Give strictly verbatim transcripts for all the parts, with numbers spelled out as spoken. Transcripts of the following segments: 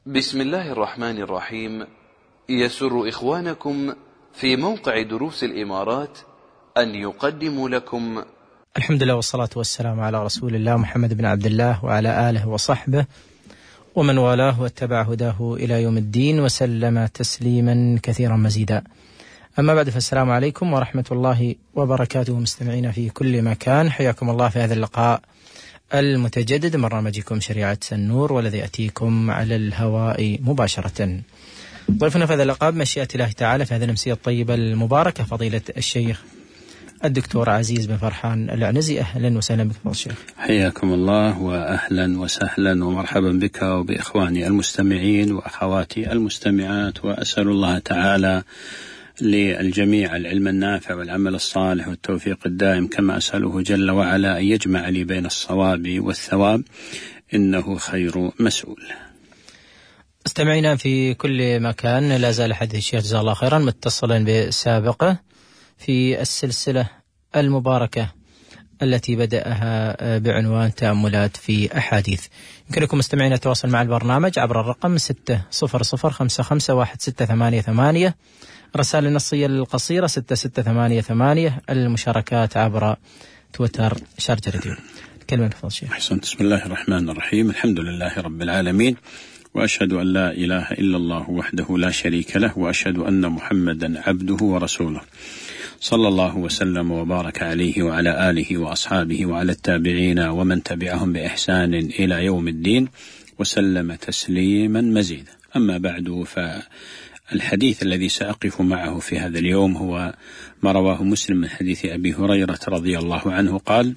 بسم الله الرحمن الرحيم. يسر إخوانكم في موقع دروس الإمارات أن يقدموا لكم الحمد لله والصلاة والسلام على رسول الله محمد بن عبد الله وعلى آله وصحبه ومن والاه واتبع هداه إلى يوم الدين وسلم تسليما كثيرا مزيدا. أما بعد، فالسلام عليكم ورحمة الله وبركاته مستمعين في كل مكان، حياكم الله في هذا اللقاء المتجدد من برنامجكم شريعة النور، والذي يأتيكم على الهواء مباشرة. ضيفنا في هذا اللقاء بمشيئة الله تعالى في هذه الأمسية الطيبة المباركة فضيلة الشيخ الدكتور عزيز بن فرحان العنزي. أهلا وسهلا بك فضيلة الشيخ. حياكم الله وأهلا وسهلا ومرحبا بك وبإخواني المستمعين وأخواتي المستمعات، وأسأل الله تعالى للجميع العلم النافع والعمل الصالح والتوفيق الدائم، كما أسأله جل وعلا أن يجمع لي بين الصواب والثواب، إنه خير مسؤول. استمعينا في كل مكان، لا زال حديث الشيخ جزاه الله خيرا متصلا بسابقه في السلسلة المباركة التي بدأها بعنوان تأملات في أحاديث. يمكنكم مستمعين التواصل مع البرنامج عبر الرقم ستة صفر صفر خمسة خمسة واحد ستة ثمانية ثمانية، رسائل النصية القصيرة ستة ستة ثمانية ثمانية، المشاركات عبر تويتر شارجة راديو. كلمة فضل شيخ. أحسنت. بسم الله الرحمن الرحيم، الحمد لله رب العالمين، وأشهد أن لا إله إلا الله وحده لا شريك له، وأشهد أن محمدا عبده ورسوله، صلى الله وسلم وبارك عليه وعلى آله وأصحابه وعلى التابعين ومن تبعهم بإحسان إلى يوم الدين وسلم تسليما مزيدا. أما بعد، فالحديث الذي سأقف معه في هذا اليوم هو ما رواه مسلم من حديث أبي هريرة رضي الله عنه قال: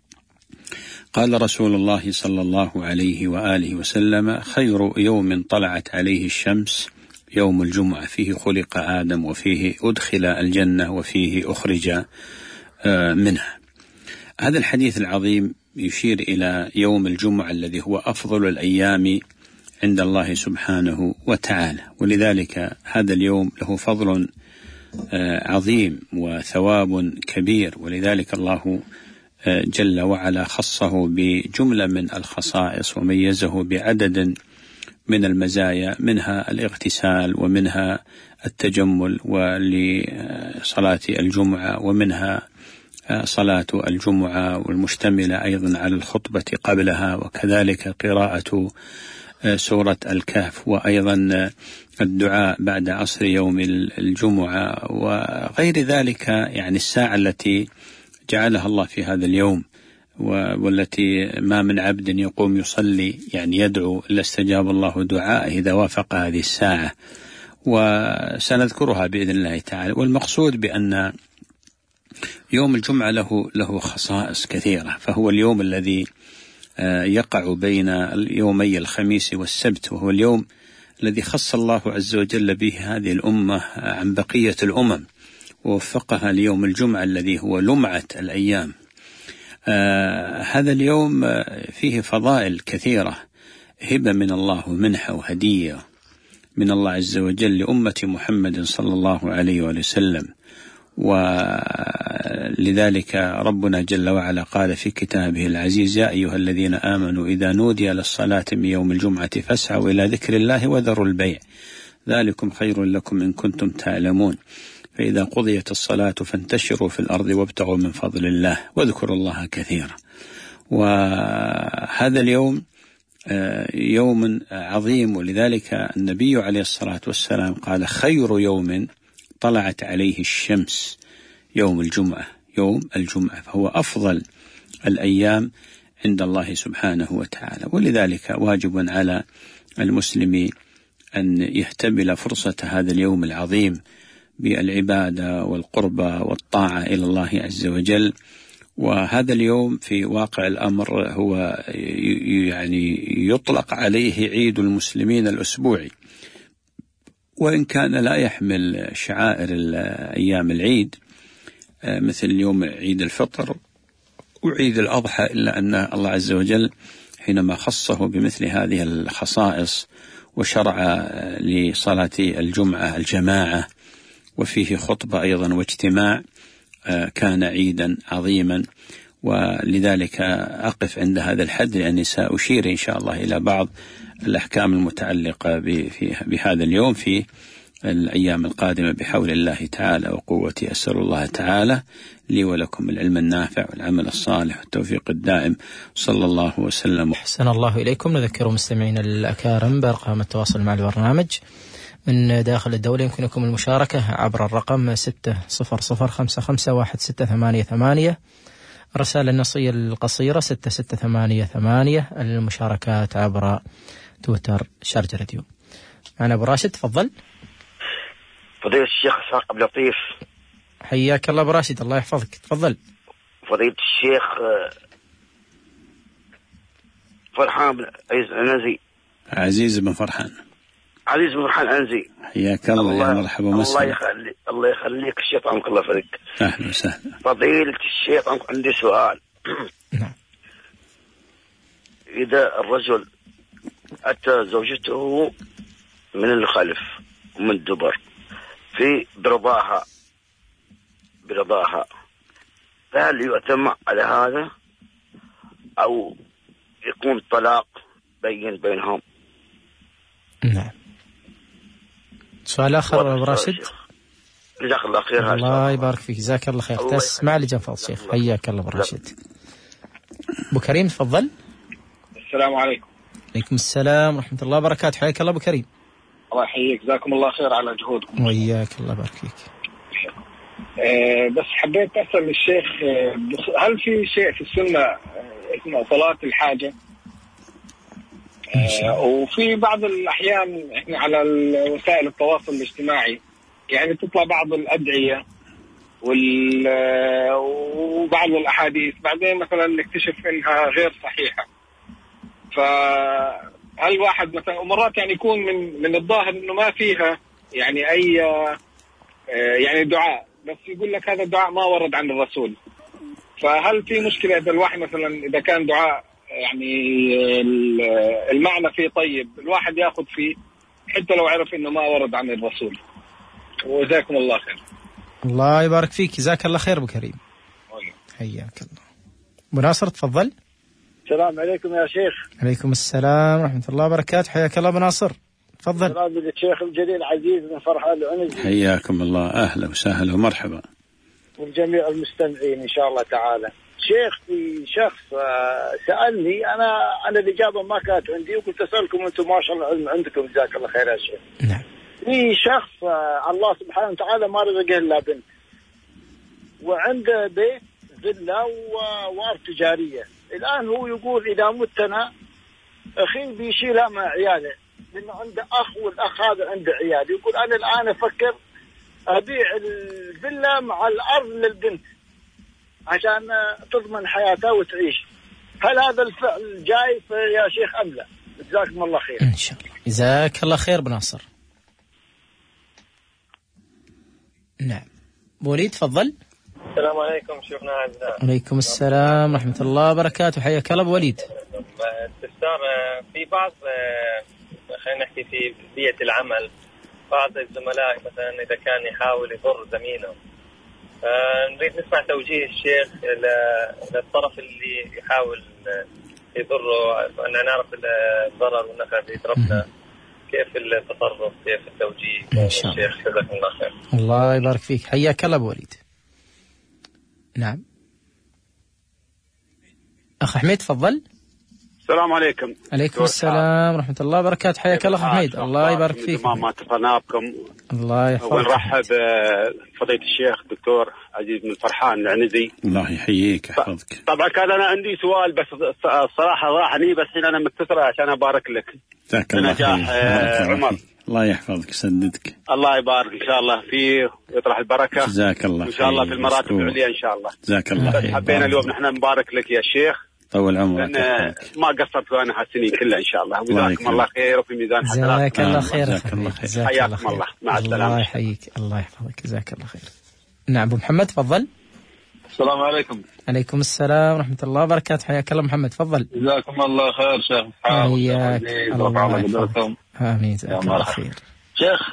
قال رسول الله صلى الله عليه وآله وسلم: خير يوم طلعت عليه الشمس يوم الجمعة، فيه خلق آدم وفيه أدخل الجنة وفيه أخرج منها. هذا الحديث العظيم يشير إلى يوم الجمعة الذي هو أفضل الأيام عند الله سبحانه وتعالى، ولذلك هذا اليوم له فضل عظيم وثواب كبير، ولذلك الله جل وعلا خصه بجملة من الخصائص وميزه بعدد من المزايا، منها الاغتسال، ومنها التجمل ولصلاة الجمعة، ومنها صلاة الجمعة والمشتملة أيضا على الخطبة قبلها، وكذلك قراءة سورة الكهف، وأيضا الدعاء بعد عصر يوم الجمعة، وغير ذلك. يعني الساعة التي جعلها الله في هذا اليوم والتي ما من عبد يقوم يصلي يعني يدعو إلا استجاب الله دعاءه إذا وافق هذه الساعة، وسنذكرها بإذن الله تعالى. والمقصود بأن يوم الجمعة له له خصائص كثيرة، فهو اليوم الذي يقع بين يومي الخميس والسبت، وهو اليوم الذي خص الله عز وجل به هذه الأمة عن بقية الأمم، ووفقها ليوم الجمعة الذي هو لمعة الأيام. آه هذا اليوم آه فيه فضائل كثيرة، هبة من الله ومنحة وهدية من الله عز وجل لأمة محمد صلى الله عليه وسلم. ولذلك ربنا جل وعلا قال في كتابه العزيز: يا أيها الذين آمنوا إذا نودي للصلاة من يوم الجمعة فاسعوا إلى ذكر الله وذروا البيع، ذلكم خير لكم إن كنتم تعلمون، فإذا قضيت الصلاة فانتشروا في الأرض وابتغوا من فضل الله واذكروا الله كثيرا. وهذا اليوم يوم عظيم، ولذلك النبي عليه الصلاة والسلام قال: خير يوم طلعت عليه الشمس يوم الجمعة، يوم الجمعة، فهو أفضل الأيام عند الله سبحانه وتعالى. ولذلك واجب على المسلم أن يحتمل فرصة هذا اليوم العظيم بالعبادة والقربة والطاعة إلى الله عز وجل. وهذا اليوم في واقع الأمر هو يعني يطلق عليه عيد المسلمين الأسبوعي، وإن كان لا يحمل شعائر أيام العيد مثل يوم عيد الفطر وعيد الأضحى، إلا أن الله عز وجل حينما خصه بمثل هذه الخصائص وشرع لصلاة الجمعة الجماعة وفيه خطبة أيضا واجتماع، كان عيدا عظيما. ولذلك أقف عند هذا الحد، لأني سأشير إن شاء الله إلى بعض الأحكام المتعلقة بهذا اليوم في الأيام القادمة بحول الله تعالى وقوته. أسأل الله تعالى لي ولكم العلم النافع والعمل الصالح والتوفيق الدائم، صلى الله وسلم. أحسن الله إليكم. نذكر مستمعين الأكارم بأرقام التواصل مع البرنامج من داخل الدولة. يمكنكم المشاركة عبر الرقم ستة صفر صفر خمسة خمسة واحد ستة ثمانية ثمانية، الرسالة النصية القصيرة ستة ستة ثمانية ثمانية، المشاركات عبر تويتر شارجة راديو. معنا أبو راشد، تفضل. فضيلة الشيخ إسحاق عبد اللطيف، حياك الله أبو راشد، الله يحفظك، تفضل. فضيلة الشيخ فرحان بن عنزي. عزيز بن فرحان. عزيز بن فرحان عنزي، حياك الله. الله مرحبا ومسهلا. الله يخليك الله يخليك الشيخ، عنك الله فريق. أهلا وسهلا. فضيلة الشيخ عندي سؤال. نعم. إذا الرجل أتى زوجته من الخلف ومن الدبر في برضاها برضاها فهل يؤتم على هذا أو يكون الطلاق بين بينهم؟ نعم. سؤال آخر أبو راشد. جزاك الله خير. الله يبارك فيك، جزاك الله خير. تسمع لي جنفض شيخ. حياك الله أبو راشد. أبو كريم، تفضل. السلام عليكم. عليكم السلام ورحمة الله وبركاته. حياك الله أبو كريم. الله يحييك، جزاكم الله خير على جهودكم. وياك، الله يبارك فيك. أه بس حبيت أسأل الشيخ، هل في شيء في السنة اسمه صلاة الحاجة؟ أه وفي بعض الأحيان إحنا على وسائل التواصل الاجتماعي يعني تطلع بعض الأدعية وبعض الأحاديث بعدين مثلا نكتشف إنها غير صحيحة. فهل واحد مثلا مرات يعني يكون من من الظاهر إنه ما فيها يعني أي يعني دعاء، بس يقول لك هذا الدعاء ما ورد عن الرسول، فهل في مشكلة إذا الواحد مثلا إذا كان دعاء يعني المعنى فيه طيب الواحد يأخذ فيه حتى لو عرف إنه ما ورد عن الرسول؟ وجزاكم الله خير. الله يبارك فيك، جزاك الله خير أبو كريم. حياك الله. أبو ناصر، تفضل. السلام عليكم يا شيخ. عليكم السلام ورحمة الله وبركاته. حياك الله أبو ناصر، تفضل. السلام للشيخ الجليل عزيز بن فرحان العنزي. حياكم الله، أهلا وسهلا ومرحبا. والجميع المستمعين إن شاء الله تعالى. شيخ، في شخص سألني أنا أنا الإجابة ما كانت عندي وكنت أسألكم أنتم ما شاء الله علم عندكم، جزاك الله خير يا شيخ. نعم. في شخص الله سبحانه وتعالى ما رزقه إلا بنت، وعنده بيت فيلا ووار تجارية. الآن هو يقول إذا مت أنا أخي بيشيلها مع عياله لأنه عنده أخ، والأخ هذا عنده عيال. يقول أنا الآن أفكر أبيع الفيلا مع الأرض للبنت عشان تضمن حياتها وتعيش. هل هذا الفعل جاي يا شيخ أم لا؟ جزاكم الله خير. إن شاء الله. جزاك الله خير بناصر. نعم. وليد، تفضل. السلام عليكم شيخنا عزام. عليكم السلام ورحمة الله وبركاته. حياك الله أبو وليد. استفسار، في بعض خلينا نحكي في بيئة العمل بعض الزملاء مثلا إذا كان يحاول يضر زميله، نريد نسمع توجيه الشيخ للطرف اللي يحاول يضره، أن نعرف الضرر والنفع بيضربنا، كيف التصرف، كيف التوجيه. إن شاء الله. الشيخ جزاكم الله خير. الله يبارك فيك. حياك الله أبو وليد. نعم. أخ حميد، تفضل. السلام عليكم. عليكم السلام ورحمة الله وبركاته. حياك الله أخ حميد، الله يبارك فيك. ما اتصلنا بكم. الله يحفظك. ونرحب فضيلة الشيخ الدكتور عزيز بن فرحان العنزي. الله يحييك يحفظك. طبعا كان أنا عندي سؤال بس الصراحة ضاعني، بس حين أنا متصل عشان أبارك لك. جزاك الله خير. عمر. الله يحفظك يسددك. الله يبارك إن شاء الله فيه ويطرح البركة. جزاك الله إن شاء الله في المراتب العليا إن شاء الله. جزاك الله خير. حبينا اليوم نحن نبارك لك يا شيخ. طول عمرك. ما قصرت وانا هالسنين كلها ان شاء الله. وجزاكم الله خير وفي ميزان حسناتكم. جزاك الله خير. جزاك الله خير. حياكم الله. مع السلامه. الله يحييك، الله يحفظك، جزاك الله خير. نعم ابو محمد، تفضل. السلام عليكم. عليكم السلام ورحمة الله وبركاته. حياك الله محمد، تفضل. جزاكم الله خير شيخ. حياك الله يحفظك. آمين. جزاك الله خير. شيخ،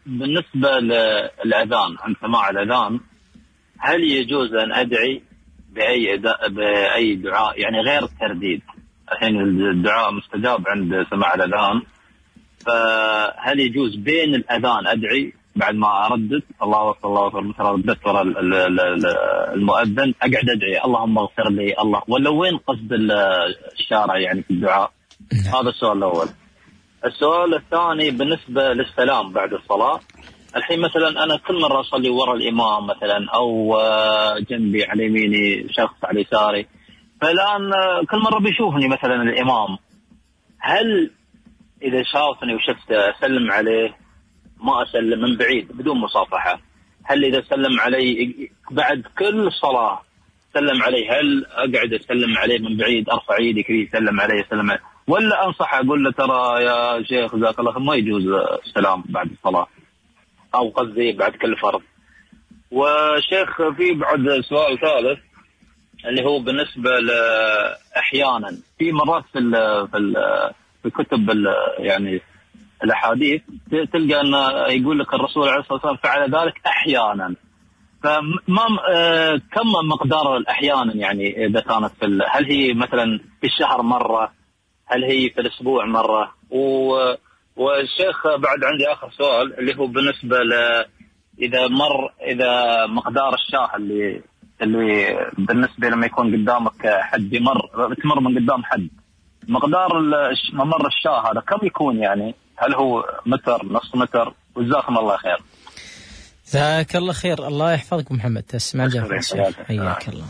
بالنسبة للأذان عند سماع الأذان هل يجوز أن أدعي بأي أداء بأي دعاء يعني غير الترديد. الحين الدعاء مستجاب عند سماع الأذان، فهل يجوز بين الأذان أدعي بعد ما أردد الله أكبر الله أكبر مثلا رددت ورا المؤذن أقعد أدعي اللهم اغفر لي الله، ولا وين قصد الشارع يعني في الدعاء؟ هذا السؤال الأول. السؤال الثاني بالنسبة للسلام بعد الصلاة. الحين مثلا أنا كل مرة أصلي ورا الإمام مثلا أو جنبي على يميني شخص على يساري، فالآن كل مرة بيشوفني مثلا الإمام، هل إذا شافني وشفته أسلم عليه ما أسلم من بعيد بدون مصافحة؟ هل إذا سلم علي بعد كل صلاة سلم علي هل أقعد أسلم عليه من بعيد أرفع يدي كذي يسلم علي يسلم علي، ولا أنصح أقول له ترى يا شيخ جزاك الله ما يجوز السلام بعد الصلاة أو قصدي بعد كل فرض؟ وشيخ في بعد سؤال ثالث اللي هو بالنسبة لأحيانا في مرات في ال في ال في كتب ال يعني الأحاديث تلقى أن يقول لك الرسول عليه الصلاة والسلام فعل ذلك أحيانا، فما كم مقدار الأحيانا يعني إذا كانت في هل هي مثلا في الشهر مرة، هل هي في الأسبوع مرة؟ والشيخ بعد عندي آخر سؤال اللي هو بالنسبة ل إذا مر إذا مقدار الشاه اللي اللي بالنسبة لما يكون قدامك حد يمر تمر من قدام حد، مقدار ممر الشاه هذا كم يكون يعني؟ هل هو متر نص متر؟ وجزاكم الله خير. جزاك الله خير. الله يحفظك محمد. تسمع جعفر الشيخ حياك الله.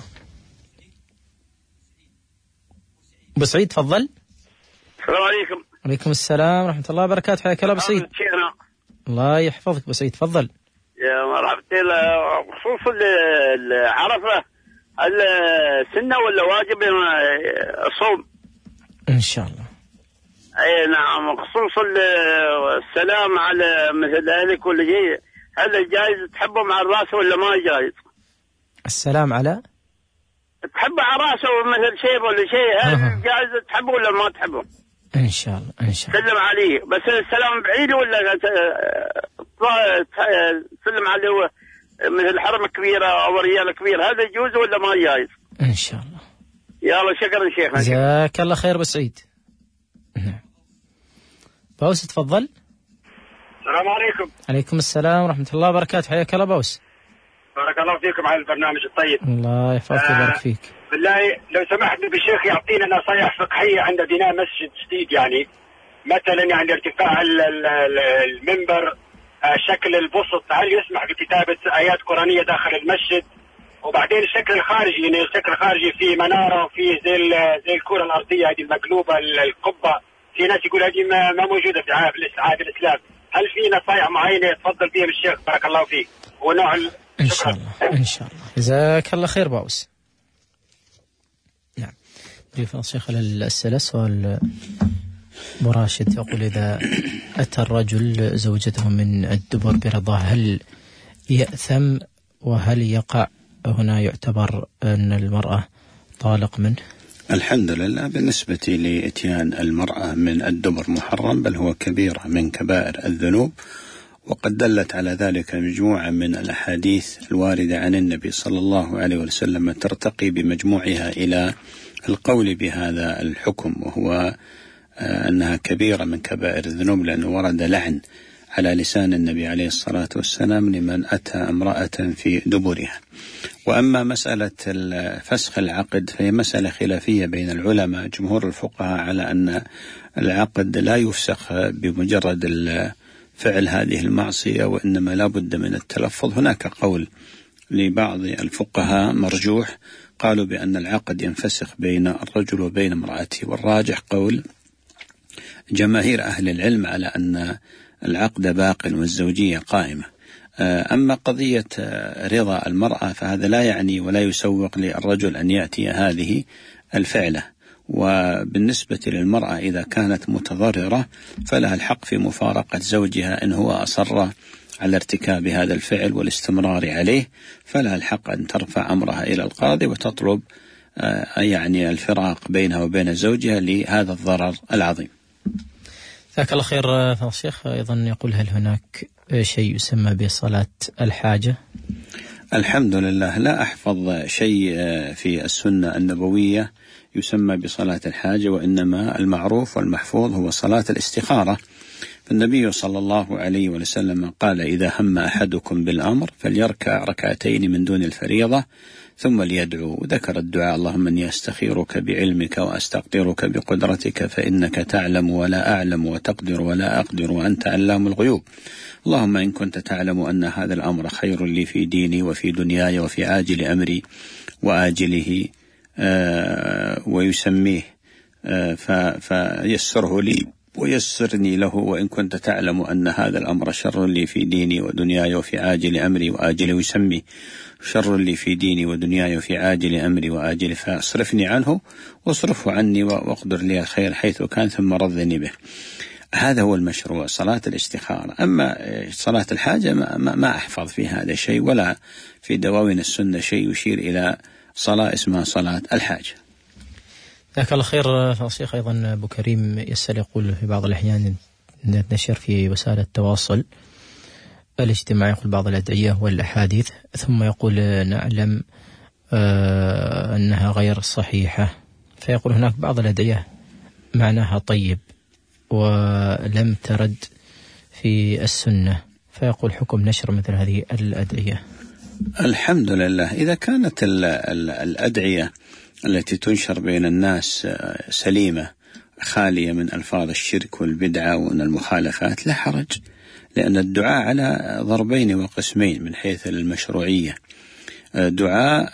أبو سعيد تفضل. السلام عليكم. وعليكم السلام ورحمة الله وبركاته. حياك الله أبو سعيد. الله يحفظك أبو سعيد تفضل. يا مرحبا. خصوص العرفة هل سنة ولا واجب الصوم؟ إن شاء الله. أي نعم. خصوص السلام على مثل أهلك ولا شيء، هل جائز تحبه مع الرأس ولا ما جائز؟ السلام على تحبه على رأسه مثل شيء ولا شيء، هل أه. جائز تحبه ولا ما تحبه؟ إن شاء الله إن شاء الله. سلم عليه بس السلام بعيد ولا تسلم عليه مثل حرمة كبيرة أو ريالة كبيرة، هذا يجوز ولا ما جائز؟ إن شاء الله. يلا شكرا شيخنا. جزاك الله خير أبو سعيد. نعم. باوس تفضل. السلام عليكم. عليكم السلام ورحمة الله وبركاته. حياك الله باوس. بارك الله فيكم على البرنامج الطيب. الله يحفظك ويبارك فيك. بالله لو سمحت بالشيخ يعطينا نصائح فقهية عند بناء مسجد جديد، يعني مثلا يعني ارتفاع المنبر، شكل البسط، هل يسمح بكتابة آيات قرآنية داخل المسجد؟ وبعدين الشكل الخارجي، يعني الشكل الخارجي فيه منارة وفيه زي زي الكرة الأرضية هذه المقلوبة القبة، في ناس يقول هذه ما, ما موجودة في عهد الإسلام، هل في نصائح معينة يتفضل فيها الشيخ بارك الله فيك؟ ونوع إن شاء الله إن شاء الله. جزاك الله خير باوس. نعم. ضيف الشيخ على الأسئلة سؤال أبو راشد يقول إذا أتى الرجل زوجته من الدبر برضاه هل يأثم، وهل يقع هنا يعتبر أن المرأة طالق منه؟ الحمد لله بالنسبة لإتيان المرأة من الدبر محرم، بل هو كبيرة من كبائر الذنوب، وقد دلت على ذلك مجموعة من الأحاديث الواردة عن النبي صلى الله عليه وسلم ترتقي بمجموعها إلى القول بهذا الحكم، وهو أنها كبيرة من كبائر الذنوب، لأنه ورد لعن على لسان النبي عليه الصلاة والسلام لمن أتى امرأة في دبرها. وأما مسألة فسخ العقد فهي مسألة خلافية بين العلماء. جمهور الفقهاء على أن العقد لا يفسخ بمجرد فعل هذه المعصية، وإنما لا بد من التلفظ. هناك قول لبعض الفقهاء مرجوح قالوا بأن العقد ينفسخ بين الرجل وبين امرأته، والراجح قول جماهير أهل العلم على أن العقد باق والزوجية قائمة. أما قضية رضا المرأة فهذا لا يعني ولا يسوق للرجل أن يأتي هذه الفعلة. وبالنسبة للمرأة إذا كانت متضررة فلها الحق في مفارقة زوجها إن هو أصر على ارتكاب هذا الفعل والاستمرار عليه، فلها الحق أن ترفع أمرها إلى القاضي وتطلب يعني الفراق بينها وبين زوجها لهذا الضرر العظيم. جزاك الله خير فضيلة الشيخ. أيضا يقول هل هناك شيء يسمى بصلاة الحاجة؟ الحمد لله لا أحفظ شيء في السنة النبوية يسمى بصلاة الحاجة، وإنما المعروف والمحفوظ هو صلاة الاستخارة. فالنبي صلى الله عليه وسلم قال: إذا هم أحدكم بالأمر فليركع ركعتين من دون الفريضة ثم ليدعو. ذكر الدعاء: اللهم إني أستخيرك بعلمك وأستقدرك بقدرتك فإنك تعلم ولا أعلم وتقدر ولا أقدر وأنت علام الغيوب. اللهم إن كنت تعلم أن هذا الأمر خير لي في ديني وفي دنياي وفي عاجل أمري وآجله آه ويسميه آه فيسره لي ويسرني له، وإن كنت تعلم أن هذا الأمر شر لي في ديني ودنياي وفي عاجل أمري وآجله ويسميه شر لي في ديني ودنياي وفي عاجل أمري وآجل فاصرفني عنه واصرفه عني واقدر لي الخير حيث كان ثم رضني به. هذا هو المشروع، صلاة الاستخارة. أما صلاة الحاجة ما, ما أحفظ في هذا شيء، ولا في دواوين السنة شيء يشير إلى صلاة اسمها صلاة الحاجة. جزاك الله خير. فالشيخ أيضا أبو كريم يسأل، يقول في بعض الأحيان نشر في وسائل التواصل الاجتماعي يقول بعض الأدعية والأحاديث، ثم يقول نعلم آه أنها غير صحيحة، فيقول هناك بعض الأدعية معناها طيب ولم ترد في السنة، فيقول حكم نشر مثل هذه الأدعية. الحمد لله، إذا كانت ال ال الأدعية التي تنشر بين الناس سليمة خالية من ألفاظ الشرك والبدعة ومن المخالفات لا حرج، لأن الدعاء على ضربين وقسمين من حيث المشروعية. دعاء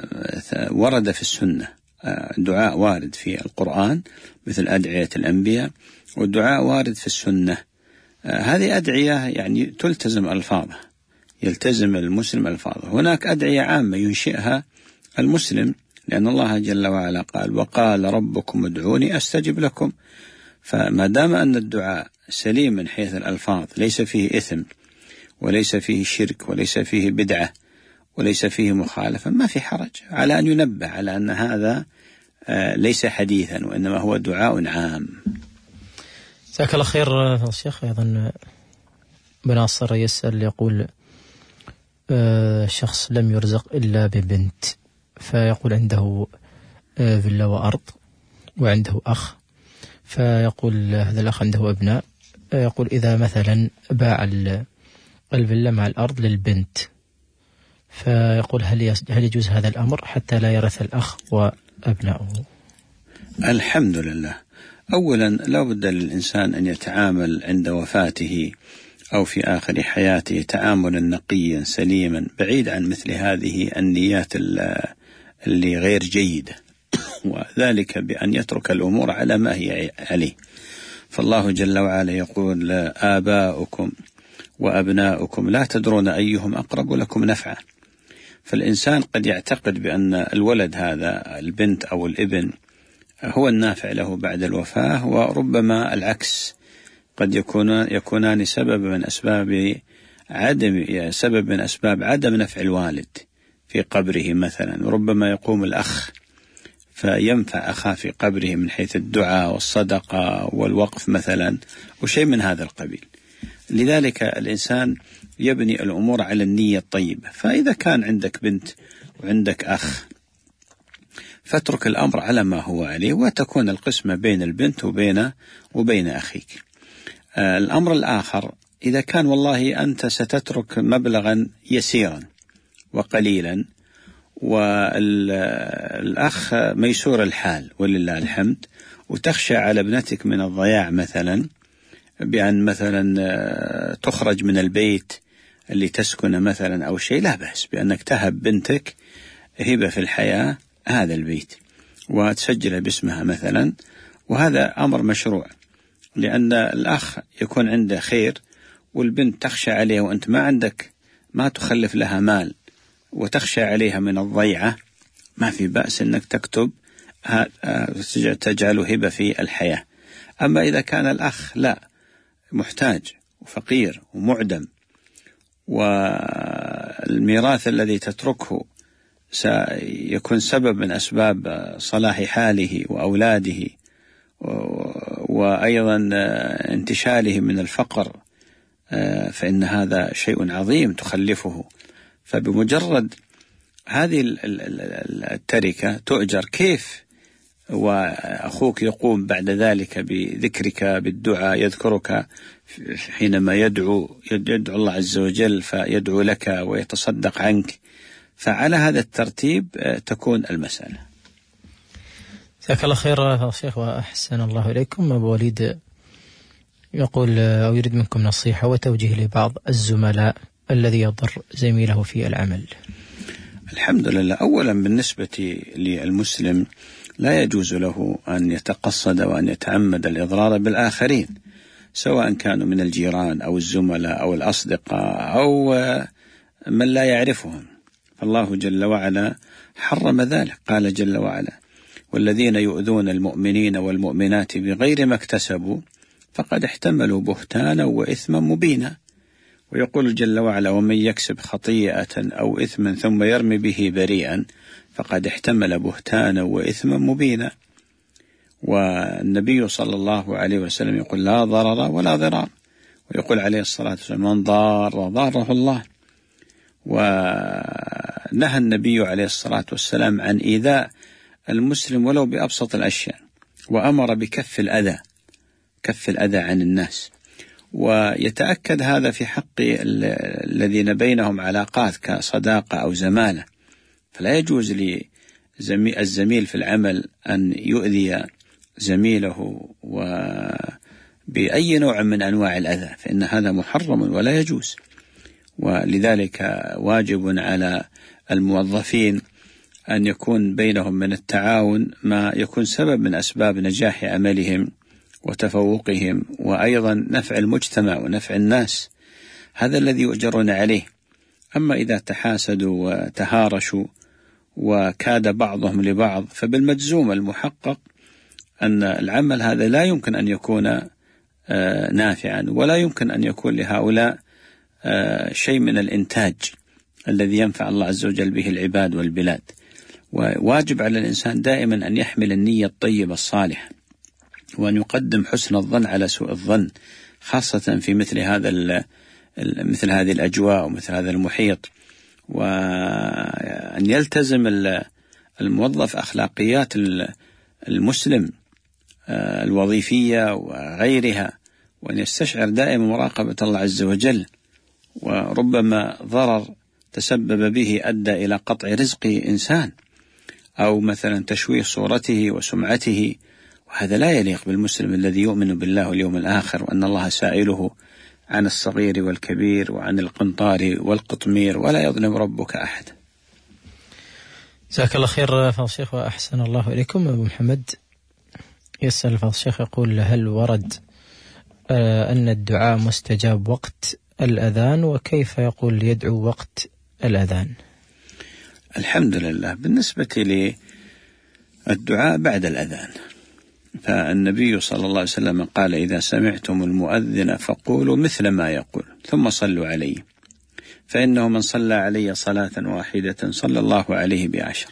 ورد في السنة، دعاء وارد في القرآن مثل أدعية الأنبياء، والدعاء وارد في السنة. هذه أدعية يعني تلتزم ألفاظها، يلتزم المسلم ألفاظها. هناك أدعية عامة ينشئها المسلم، لأن الله جل وعلا قال: وقال ربكم ادعوني أستجب لكم. فما دام أن الدعاء سليم من حيث الألفاظ، ليس فيه إثم وليس فيه شرك وليس فيه بدعة وليس فيه مخالفة، ما في حرج على أن ينبه على أن هذا ليس حديثا وإنما هو دعاء عام. جزاك الله خير. الشيخ أيضا بناصر يسأل، يقول شخص لم يرزق إلا ببنت، فيقول عنده فيلا وأرض وعنده أخ، فيقول هذا الأخ عنده أبناء، يقول إذا مثلا باع الفيلا مع الأرض للبنت، فيقول هل هل يجوز هذا الأمر حتى لا يرث الأخ وأبنائه؟ الحمد لله. أولا لا بد للإنسان أن يتعامل عند وفاته أو في آخر حياته تعاملا نقيا سليما، بعيد عن مثل هذه النيات اللي غير جيدة، وذلك بأن يترك الأمور على ما هي عليه. فالله جل وعلا يقول: آباؤكم وأبناؤكم لا تدرون أيهم أقرب لكم نفعا. فالإنسان قد يعتقد بأن الولد هذا البنت أو الابن هو النافع له بعد الوفاة، وربما العكس، قد يكون يكونان سبب من أسباب عدم سبب من أسباب عدم نفع الوالد في قبره مثلا. ربما يقوم الأخ فينفع أخاه في قبره من حيث الدعاء والصدقة والوقف مثلا، وشيء من هذا القبيل. لذلك الإنسان يبني الأمور على النية الطيبة. فإذا كان عندك بنت وعندك أخ فاترك الأمر على ما هو عليه، وتكون القسمة بين البنت وبين وبين أخيك. آه الأمر الآخر، إذا كان والله أنت ستترك مبلغا يسيرا وقليلا، والأخ ميسور الحال ولله الحمد، وتخشى على ابنتك من الضياع مثلا، بأن مثلا تخرج من البيت اللي تسكن مثلا أو شيء، لا بأس بأنك تهب بنتك هبة في الحياة هذا البيت وتسجل باسمها مثلا، وهذا أمر مشروع، لأن الأخ يكون عنده خير والبنت تخشى عليه، وأنت ما عندك ما تخلف لها مال وتخشى عليها من الضيعة، ما في بأس أنك تكتب تجعله هبة في الحياة. أما إذا كان الأخ لا محتاج وفقير ومعدم، والميراث الذي تتركه سيكون سبب من أسباب صلاح حاله وأولاده وأيضا انتشاله من الفقر، فإن هذا شيء عظيم تخلفه. فبمجرد هذه التركة تؤجر. كيف وأخوك يقوم بعد ذلك بذكرك بالدعاء، يذكرك حينما يدعو يدعو الله عز وجل فيدعو لك ويتصدق عنك، فعلى هذا الترتيب تكون المسألة. جزاك الله خير شيخ وأحسن الله إليكم. أبو وليد يقول أو يريد منكم نصيحة وتوجيه لبعض الزملاء الذي يضر زميله في العمل. الحمد لله. أولا بالنسبة للمسلم لا يجوز له أن يتقصد وأن يتعمد الإضرار بالآخرين، سواء كانوا من الجيران أو الزملاء أو الأصدقاء أو من لا يعرفهم. فالله جل وعلا حرم ذلك، قال جل وعلا: والذين يؤذون المؤمنين والمؤمنات بغير ما اكتسبوا فقد احتملوا بهتانا وإثما مبينا. ويقول جل وعلا: ومن يكسب خطيئة أو إثما ثم يرمي به بريئا فقد احتمل بهتانا وإثما مبينا. والنبي صلى الله عليه وسلم يقول: لا ضرر ولا ضرار. ويقول عليه الصلاة والسلام: من ضار ضاره الله. ونهى النبي عليه الصلاة والسلام عن إيذاء المسلم ولو بأبسط الأشياء، وأمر بكف الأذى كف الأذى عن الناس. ويتأكد هذا في حق الذين بينهم علاقات كصداقة أو زمالة، فلا يجوز للزميل في العمل أن يؤذي زميله وبأي نوع من أنواع الأذى، فإن هذا محرم ولا يجوز. ولذلك واجب على الموظفين أن يكون بينهم من التعاون ما يكون سبب من أسباب نجاح عملهم وتفوقهم، وأيضا نفع المجتمع ونفع الناس، هذا الذي يؤجرون عليه. أما إذا تحاسدوا وتهارشوا وكاد بعضهم لبعض فبالمجزوم المحقق أن العمل هذا لا يمكن أن يكون نافعا، ولا يمكن أن يكون لهؤلاء شيء من الإنتاج الذي ينفع الله عز وجل به العباد والبلاد. وواجب على الإنسان دائما أن يحمل النية الطيبة الصالحة، وأن يقدم حسن الظن على سوء الظن، خاصة في مثل هذا مثل هذه الأجواء ومثل هذا المحيط. وأن يلتزم الموظف أخلاقيات المسلم الوظيفية وغيرها، وأن يستشعر دائما مراقبة الله عز وجل. وربما ضرر تسبب به أدى إلى قطع رزق إنسان، أو مثلا تشويه صورته وسمعته، وهذا لا يليق بالمسلم الذي يؤمن بالله واليوم الآخر، وأن الله سائله عن الصغير والكبير وعن القنطار والقطمير، ولا يظلم ربك أحد. جزاك الله خير فضل الشيخ وأحسن الله إليكم. أبو محمد يسأل فضل الشيخ يقول: هل ورد آه أن الدعاء مستجاب وقت الأذان، وكيف يقول يدعو وقت الأذان؟ الحمد لله. بالنسبة للدعاء بعد الأذان، فالنبي صلى الله عليه وسلم قال: إذا سمعتم المؤذن فقولوا مثل ما يقول ثم صلوا عليه، فإنه من صلى علي صلاة واحدة صلى الله عليه بعشر.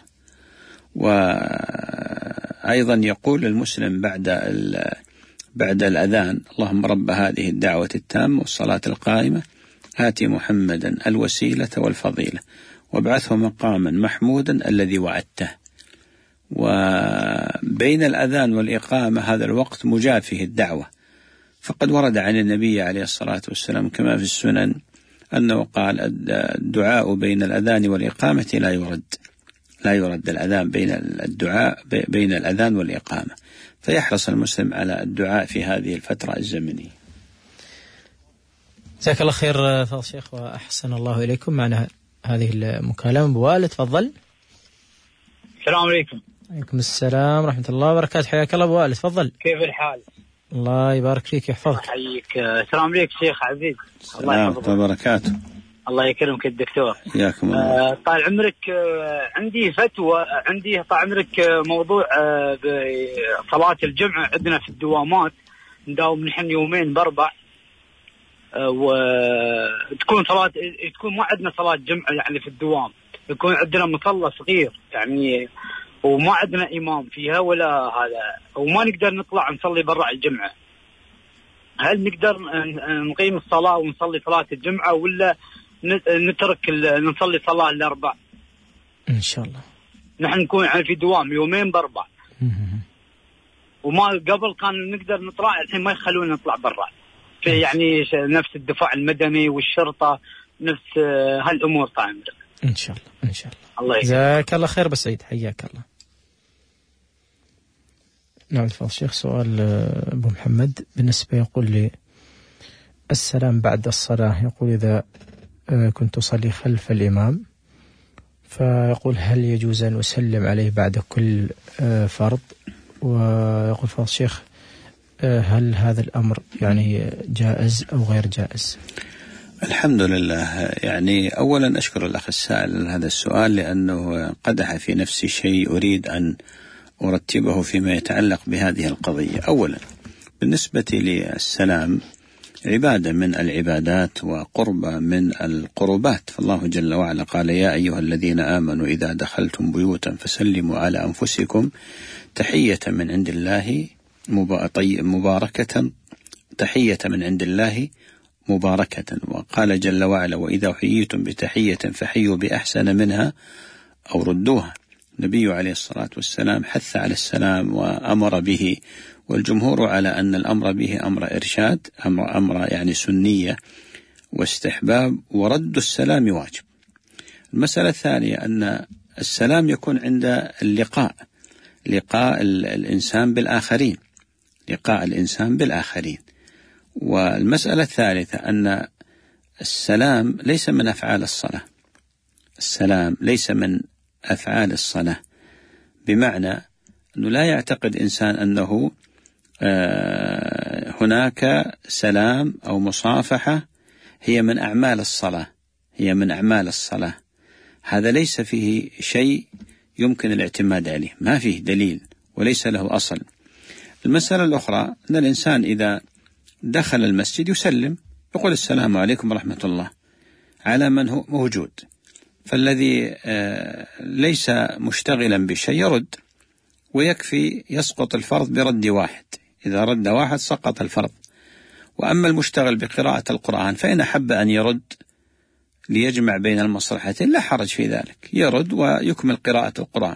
وأيضا يقول المسلم بعد بعد الأذان: اللهم رب هذه الدعوة التامة والصلاة القائمة آتي محمدا الوسيلة والفضيلة وابعثه مقاما محمودا الذي وعدته. وبين الأذان والإقامة هذا الوقت مجاب فيه الدعوة، فقد ورد عن النبي عليه الصلاة والسلام كما في السنن أنه قال: الدعاء بين الأذان والإقامة لا يرد لا يرد الأذان بين الدعاء بين الأذان والإقامة. فيحرص المسلم على الدعاء في هذه الفترة الزمنية. جزاك الله خير فضل الشيخ وأحسن الله إليكم. معنا هذه المكالمة أبو وائل، تفضل. السلام عليكم. عليكم السلام ورحمة الله وبركاته. حياك الله أبو وائل، تفضل. كيف الحال؟ الله يبارك فيك ويحفظك. حيك. السلام عليكم شيخ عزيز. الله يحفظك وبركاته. الله يكرمك الدكتور. حياكم الله. آه طال عمرك، آه عندي فتوى، عندي طال عمرك آه موضوع آه بصلاة الجمعة عندنا في الدوامات، نداوم نحن يومين بأربع، آه وتكون صلاة تكون ما عندنا صلاة جمعة يعني في الدوام، يكون عندنا مصلى صغير يعني، وما عندنا إمام فيها ولا هذا، وما نقدر نطلع نصلي برا الجمعة. هل نقدر نقيم الصلاة ونصلي صلاة الجمعة، ولا نترك نصلي صلاة الأربع إن شاء الله. نحن نكون يعني في دوام يومين بأربع، وما قبل كان نقدر نطلع، الحين ما يخلونا نطلع برا في يعني نفس الدفاع المدني والشرطة، نفس هالأمور. طبعا إن شاء الله إن شاء الله. الله جزاك الله خير بسعيد، حياك الله. نعم تفضل شيخ. سؤال أبو محمد بالنسبة يقول لي السلام بعد الصلاة، يقول إذا كنت أصلي خلف الإمام فيقول هل يجوز أن أسلم عليه بعد كل فرض؟ ويقول فضل الشيخ هل هذا الأمر يعني جائز أو غير جائز؟ الحمد لله. يعني أولا أشكر الأخ السائل هذا السؤال، لأنه قدح في نفسي شيء أريد أن أرتبه فيما يتعلق بهذه القضية. أولا بالنسبة للسلام عبادة من العبادات وقربة من القربات، فالله جل وعلا قال يا أيها الذين آمنوا إذا دخلتم بيوتا فسلموا على أنفسكم تحية من عند الله مباركة تحية من عند الله مباركة. وقال جل وعلا وإذا حييتم بتحية فحيوا بأحسن منها أو ردوها. النبي عليه الصلاة والسلام حث على السلام وأمر به، والجمهور على أن الأمر به أمر إرشاد، أمر, أمر يعني سنية واستحباب، ورد السلام واجب. المسألة الثانية أن السلام يكون عند اللقاء، لقاء الإنسان بالآخرين، لقاء الإنسان بالآخرين. والمسألة الثالثة أن السلام ليس من أفعال الصلاة، السلام ليس من أفعال الصلاة، بمعنى أنه لا يعتقد إنسان أنه هناك سلام أو مصافحة هي من أعمال الصلاة، هي من أعمال الصلاة. هذا ليس فيه شيء يمكن الاعتماد عليه، ما فيه دليل وليس له أصل. المسألة الأخرى أن الإنسان إذا دخل المسجد يسلم، يقول السلام عليكم ورحمة الله على من هو موجود، فالذي ليس مشتغلا بشيء يرد، ويكفي يسقط الفرض برد واحد، إذا رد واحد سقط الفرض. وأما المشتغل بقراءة القرآن فإن أحب أن يرد ليجمع بين المصلحتين لا حرج في ذلك، يرد ويكمل قراءة القرآن،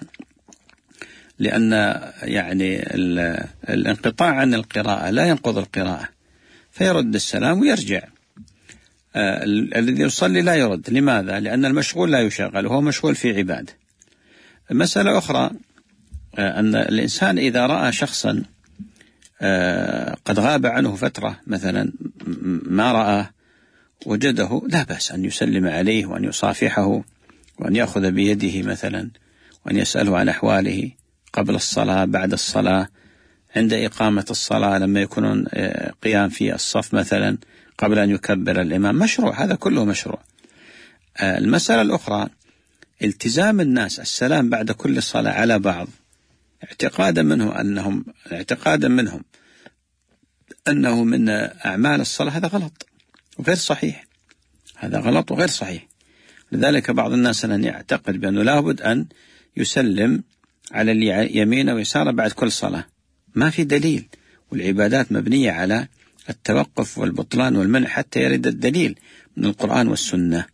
لأن يعني الانقطاع عن القراءة لا ينقض القراءة، فيرد السلام ويرجع. آه الذي يصلي لا يرد، لماذا؟ لأن المشغول لا يشغل، وهو مشغول في عبادة. مسألة أخرى آه أن الإنسان إذا رأى شخصا آه قد غاب عنه فترة مثلا ما رأى وجده، لا بأس أن يسلم عليه وأن يصافحه وأن يأخذ بيده مثلا وأن يسأله عن أحواله قبل الصلاة، بعد الصلاة، عند إقامة الصلاة، لما يكونون قيام في الصف مثلا قبل أن يكبر الإمام، مشروع، هذا كله مشروع. المسألة الأخرى التزام الناس السلام بعد كل صلاة على بعض، اعتقادا منه أنهم اعتقادا منهم أنه من أعمال الصلاة، هذا غلط وغير صحيح، هذا غلط وغير صحيح. لذلك بعض الناس أن يعتقد بأنه لابد أن يسلم على اليمين ويسار بعد كل صلاة، ما في دليل، والعبادات مبنية على التوقف والبطلان والمنع حتى يرد الدليل من القرآن والسنة.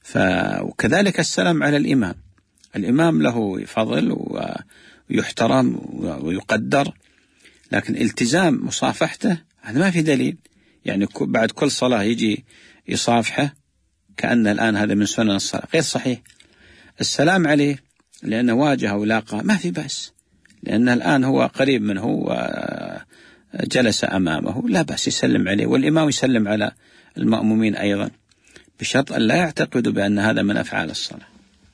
وكذلك السلام على الإمام، الإمام له فضل ويحترم ويقدر، لكن التزام مصافحته هذا ما في دليل، يعني بعد كل صلاة يجي يصافحه كأن الآن هذا من سنن الصلاة، غير صحيح. السلام عليه لأنه واجه ولاقى ما في بأس، لأن الآن هو قريب منه وجلس أمامه، لا بأس يسلم عليه، والإمام يسلم على المأمومين أيضا، بشرط أن لا يعتقدوا بأن هذا من أفعال الصلاة.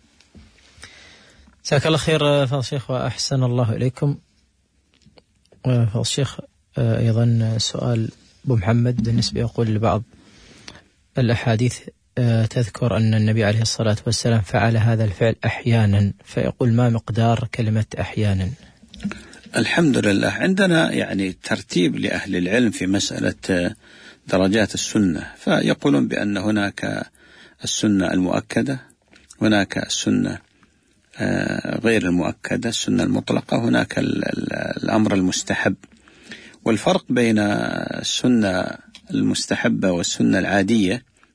جزاك الله خير فضل الشيخ وأحسن الله إليكم. فضل الشيخ أيضا سؤال أبو محمد بالنسبة يقول لبعض الأحاديث تذكر أن النبي عليه الصلاة والسلام فعل هذا الفعل أحيانا، فيقول ما مقدار كلمة أحيانا؟ الحمد لله عندنا يعني ترتيب لأهل العلم في مسألة درجات السنة، فيقولون بأن هناك السنة المؤكدة، هناك السنة غير المؤكدة، السنة المطلقة، هناك الأمر المستحب. والفرق بين السنة المستحبة والسنة العادية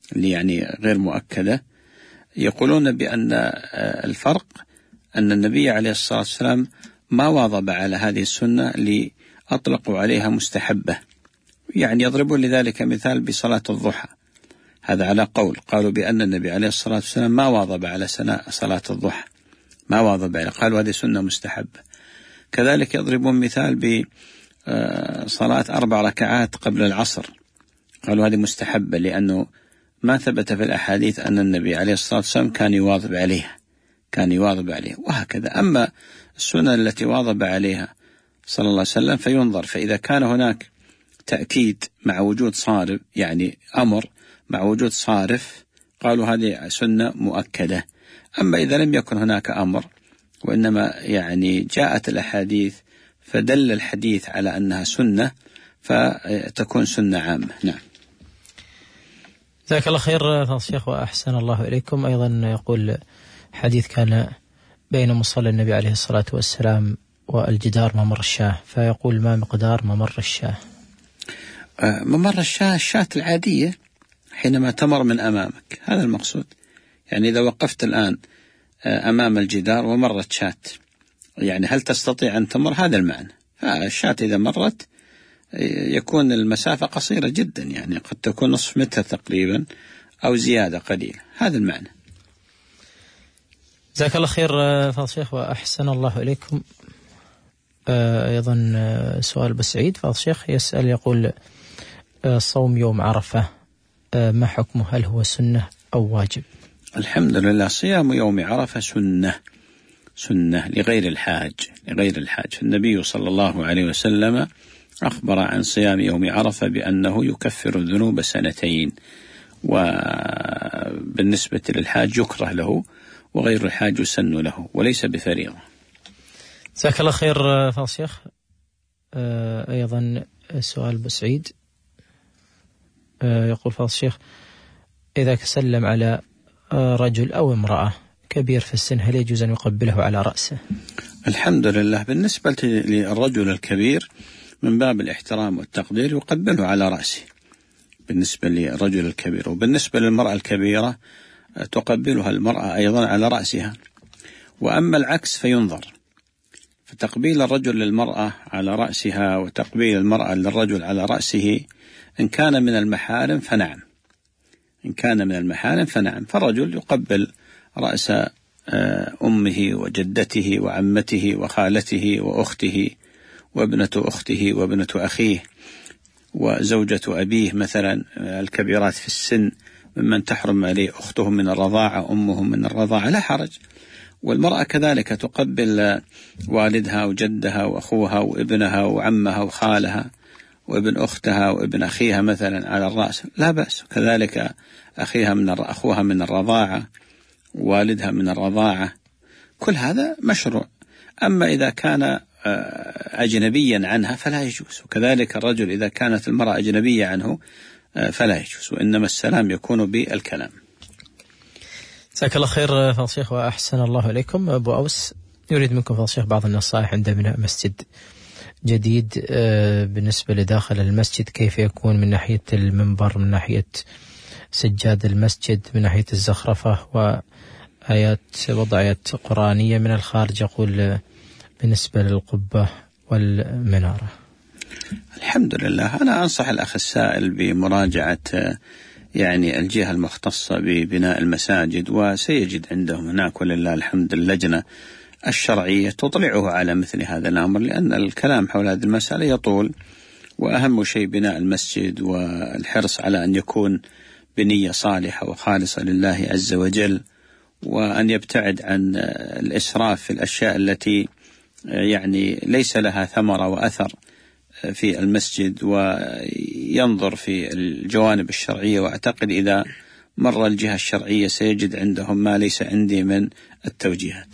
اللي يعني غير مؤكدة، يقولون بأن الفرق أن النبي عليه الصلاة والسلام ما واظب على هذه السنة اللي أطلقوا عليها مستحبة، يعني يضربون لذلك مثال بصلاة الضحى، هذا على قول قالوا بأن النبي عليه الصلاة والسلام ما واظب على صلاة الضحى، ما واظب على، قالوا هذه سنة مستحبة. كذلك يضربون مثال بصلاة أربع ركعات قبل العصر، قالوا هذه مستحبة لأنه ما ثبت في الأحاديث أن النبي عليه الصلاة والسلام كان يواظب عليها، كان يواظب عليها وهكذا. أما السنة التي واظب عليها صلى الله عليه وسلم فينظر، فإذا كان هناك تأكيد مع وجود صارف، يعني أمر مع وجود صارف، قالوا هذه سنة مؤكدة. أما إذا لم يكن هناك أمر وإنما يعني جاءت الأحاديث فدل الحديث على أنها سنة فتكون سنة عامة. نعم. جزاك الله خير فضيلة الشيخ وأحسن الله إليكم. أيضا يقول حديث كان بين مصلى النبي عليه الصلاة والسلام والجدار ممر الشاة، فيقول ما مقدار ممر الشاة؟ آه ممر الشاة الشاة العادية حينما تمر من أمامك، هذا المقصود. يعني إذا وقفت الآن آه أمام الجدار ومرت شاة، يعني هل تستطيع أن تمر؟ هذا المعنى. الشاة إذا مرت يكون المسافة قصيرة جدا، يعني قد تكون نصف متر تقريبا أو زيادة قليلة، هذا المعنى. جزاك الله خير فضيلة الشيخ وأحسن الله إليكم. أيضا سؤال بسعيد فضيلة الشيخ يسأل يقول صوم يوم عرفة ما حكمه؟ هل هو سنة أو واجب؟ الحمد لله، صيام يوم عرفة سنة، سنة لغير الحاج، لغير الحاج. النبي صلى الله عليه وسلم أخبر عن صيام يوم عرفة بأنه يكفر الذنوب سنتين، وبالنسبة للحاج يكره له، وغير الحاج يسن له وليس بفريضة. جزاك الله خير فضيلة الشيخ. أيضا سؤال بسعيد يقول فضيلة الشيخ إذا سلم على رجل أو امرأة كبير في السن هل يجوز أن يقبله على رأسه؟ الحمد لله، بالنسبة للرجل الكبير من باب الاحترام والتقدير يقبله على رأسه بالنسبة للرجل الكبير، وبالنسبة للمرأة الكبيرة تقبلها المرأة أيضا على رأسها. وأما العكس فينظر، فتقبيل الرجل للمرأة على رأسها وتقبيل المرأة للرجل على رأسه إن كان من المحارم فنعم، إن كان من المحارم فنعم، فالرجل يقبل رأس أمه وجدته وعمته وخالته وأخته وابنة أخته وابنة أخيه وزوجة أبيه مثلا الكبيرات في السن ممن تحرم عليه أختهم من الرضاعة أمهم من الرضاعة، لا حرج. والمرأة كذلك تقبل والدها وجدها وأخوها وابنها وعمها وخالها وابن أختها وابن أخيها مثلا على الرأس، لا بأس. كذلك أخيها من أخوها من الرضاعة والدها من الرضاعة، كل هذا مشروع. أما إذا كان أجنبيا عنها فلا يجوز، وكذلك الرجل إذا كانت المرأة أجنبية عنه فلا يجوز، وإنما السلام يكون بالكلام. جزاك الله خير فضيلة الشيخ وأحسن الله إليكم. أبو أوس يريد منكم فضيلة الشيخ بعض النصائح عند بناء مسجد جديد بالنسبة لداخل المسجد، كيف يكون من ناحية المنبر، من ناحية سجاد المسجد، من ناحية الزخرفة وآيات وضع آيات قرآنية من الخارج، يقول بالنسبة للقبة والمنارة. الحمد لله، أنا أنصح الأخ السائل بمراجعة يعني الجهة المختصة ببناء المساجد، وسيجد عندهم هناك ولله الحمد اللجنة الشرعية تطلعه على مثل هذا الأمر، لأن الكلام حول هذه المسألة يطول، وأهم شيء بناء المسجد والحرص على أن يكون بنية صالحة وخالصة لله عز وجل، وأن يبتعد عن الإسراف في الأشياء التي يعني ليس لها ثمرة وأثر في المسجد، وينظر في الجوانب الشرعية. وأعتقد إذا مر الجهة الشرعية سيجد عندهم ما ليس عندي من التوجيهات.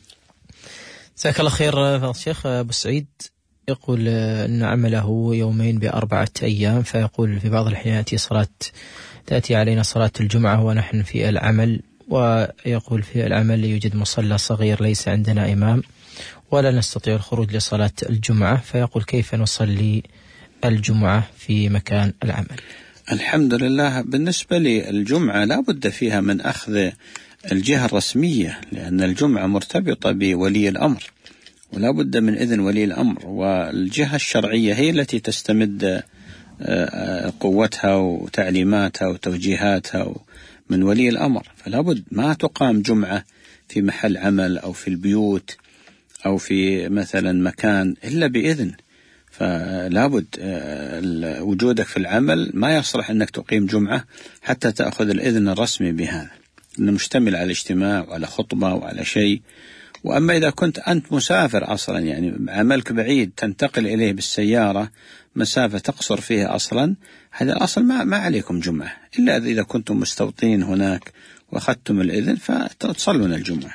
جزاك الله خير فضيلة الشيخ. أبو سعيد يقول أن عمله يومين بأربعة أيام، فيقول في بعض الأحيان تأتي صلاة تأتي علينا صلاة الجمعة ونحن في العمل، ويقول في العمل يوجد مصلى صغير ليس عندنا إمام ولا نستطيع الخروج لصلاة الجمعة، فيقول كيف نصلي الجمعة في مكان العمل؟ الحمد لله. بالنسبة للجمعة لا بد فيها من أخذ الجهة الرسمية، لأن الجمعة مرتبطة بولي الأمر ولا بد من إذن ولي الأمر، والجهة الشرعية هي التي تستمد قوتها وتعليماتها وتوجيهاتها من ولي الأمر. فلا بد ما تقام جمعة في محل عمل أو في البيوت أو في مثلا مكان إلا بإذن. فلا بد وجودك في العمل ما يصلح أنك تقيم جمعة حتى تأخذ الإذن الرسمي بهذا، إنه مشتمل على اجتماع وعلى خطبة وعلى شيء. وأما إذا كنت أنت مسافر أصلا، يعني عملك بعيد تنتقل إليه بالسيارة مسافة تقصر فيها أصلا، هذا الأصل ما, ما عليكم جمعة، إلا إذا كنتم مستوطنين هناك وأخذتم الإذن فتصلون الجمعة.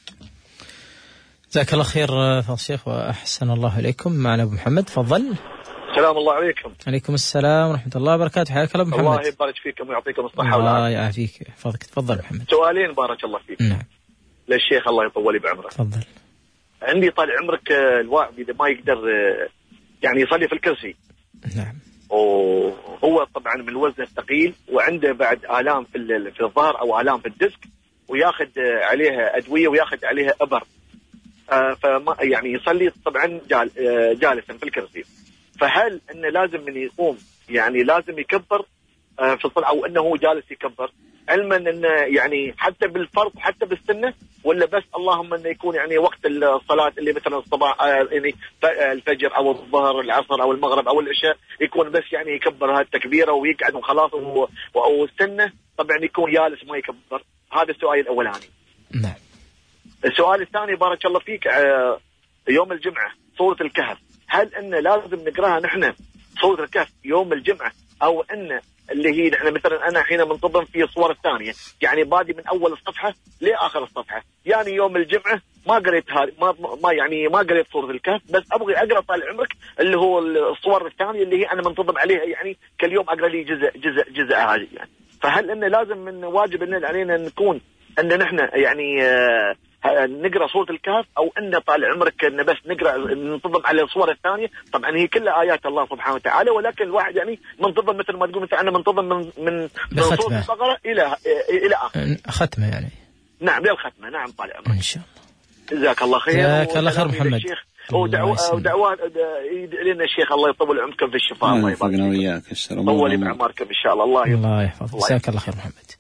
جزاك الله خير فضل الشيخ وأحسن الله إليكم. معنا أبو محمد، تفضل. السلام الله عليكم. عليكم السلام ورحمة الله وبركاته. حياك الله أبو محمد. الله يبارك فيكم ويعطيكم الصحة والعافية. الله يعافيك. فضلك تفضل محمد. سؤالين بارك الله فيك. نعم. للشيخ الله يطول بعمره. تفضل. عندي طال عمرك الواحد إذا ما يقدر يعني يصلي في الكرسي. نعم. وهو طبعا من الوزن الثقيل وعنده بعد آلام في في الظهر أو آلام في الديسك وياخذ عليها أدوية وياخذ عليها إبر. آه فما يعني يصلي طبعا جال آه جالسا في الكرسي. فهل انه لازم من يقوم يعني لازم يكبر آه في الصلاة او انه هو جالس يكبر، علما انه يعني حتى بالفرض حتى بالسنة، ولا بس اللهم انه يكون يعني وقت الصلاة اللي مثلا الصباح آه يعني الفجر او الظهر العصر او المغرب او العشاء يكون بس يعني يكبر هذه التكبيرة ويقعد وخلاص، والسنة طبعا يكون جالس ما يكبر. هذا السؤال الاولاني. نعم. السؤال الثاني بارك الله فيك، يوم الجمعة سورة الكهف، هل أن لازم نقراها نحن سورة الكهف يوم الجمعة، أو أن اللي هي نحن مثلا أنا حين منتظم في الصور الثانية يعني بادي من أول الصفحة لآخر الصفحة، يعني يوم الجمعة ما قريت هذه ما ما يعني ما قريت سورة الكهف، بس أبغى أقرأ طال عمرك اللي هو الصور الثانية اللي هي أنا منتظم عليها، يعني كل يوم أقرأ لي جزء جزء جزء هذه يعني. فهل أن لازم من واجب أن علينا نكون أن نحن يعني آه نقرأ سورة الكهف، أو أن طال عمرك أن بس نقرأ ننتظم على الصور الثانية؟ طبعا هي كلها آيات الله سبحانه وتعالى، ولكن الواحد يعني منتظم مثل ما تقول مثل أنا منتظم من من, من سورة البقرة إلى إلى آخر ختمة يعني. نعم للختمة. نعم طال عمرك إن شاء الله. جزاك الله خير. جزاك الله خير محمد. ودعوات ودعوات لنا الشيخ الله يطول عمركم في الشفاء. الله يبارك وياك. طول بعمركم إن شاء الله. الله يحفظك. الله يحفظك. جزاك الله خير محمد.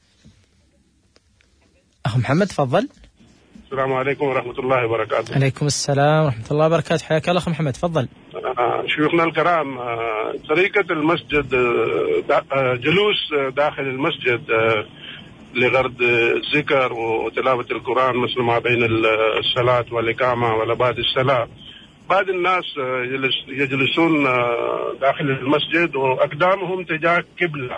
أخ محمد تفضل. السلام عليكم ورحمة الله وبركاته. عليكم السلام ورحمة الله وبركاته. حياك الله أخ محمد تفضل. آه شيوخنا الكرام، آه طريقة المسجد آه جلوس داخل المسجد آه لغرض الذكر وتلاوة القرآن مثل ما بين الصلاة والإقامة ولا بعد الصلاة. بعض الناس آه يجلسون آه داخل المسجد وأقدامهم تجاه قبلة،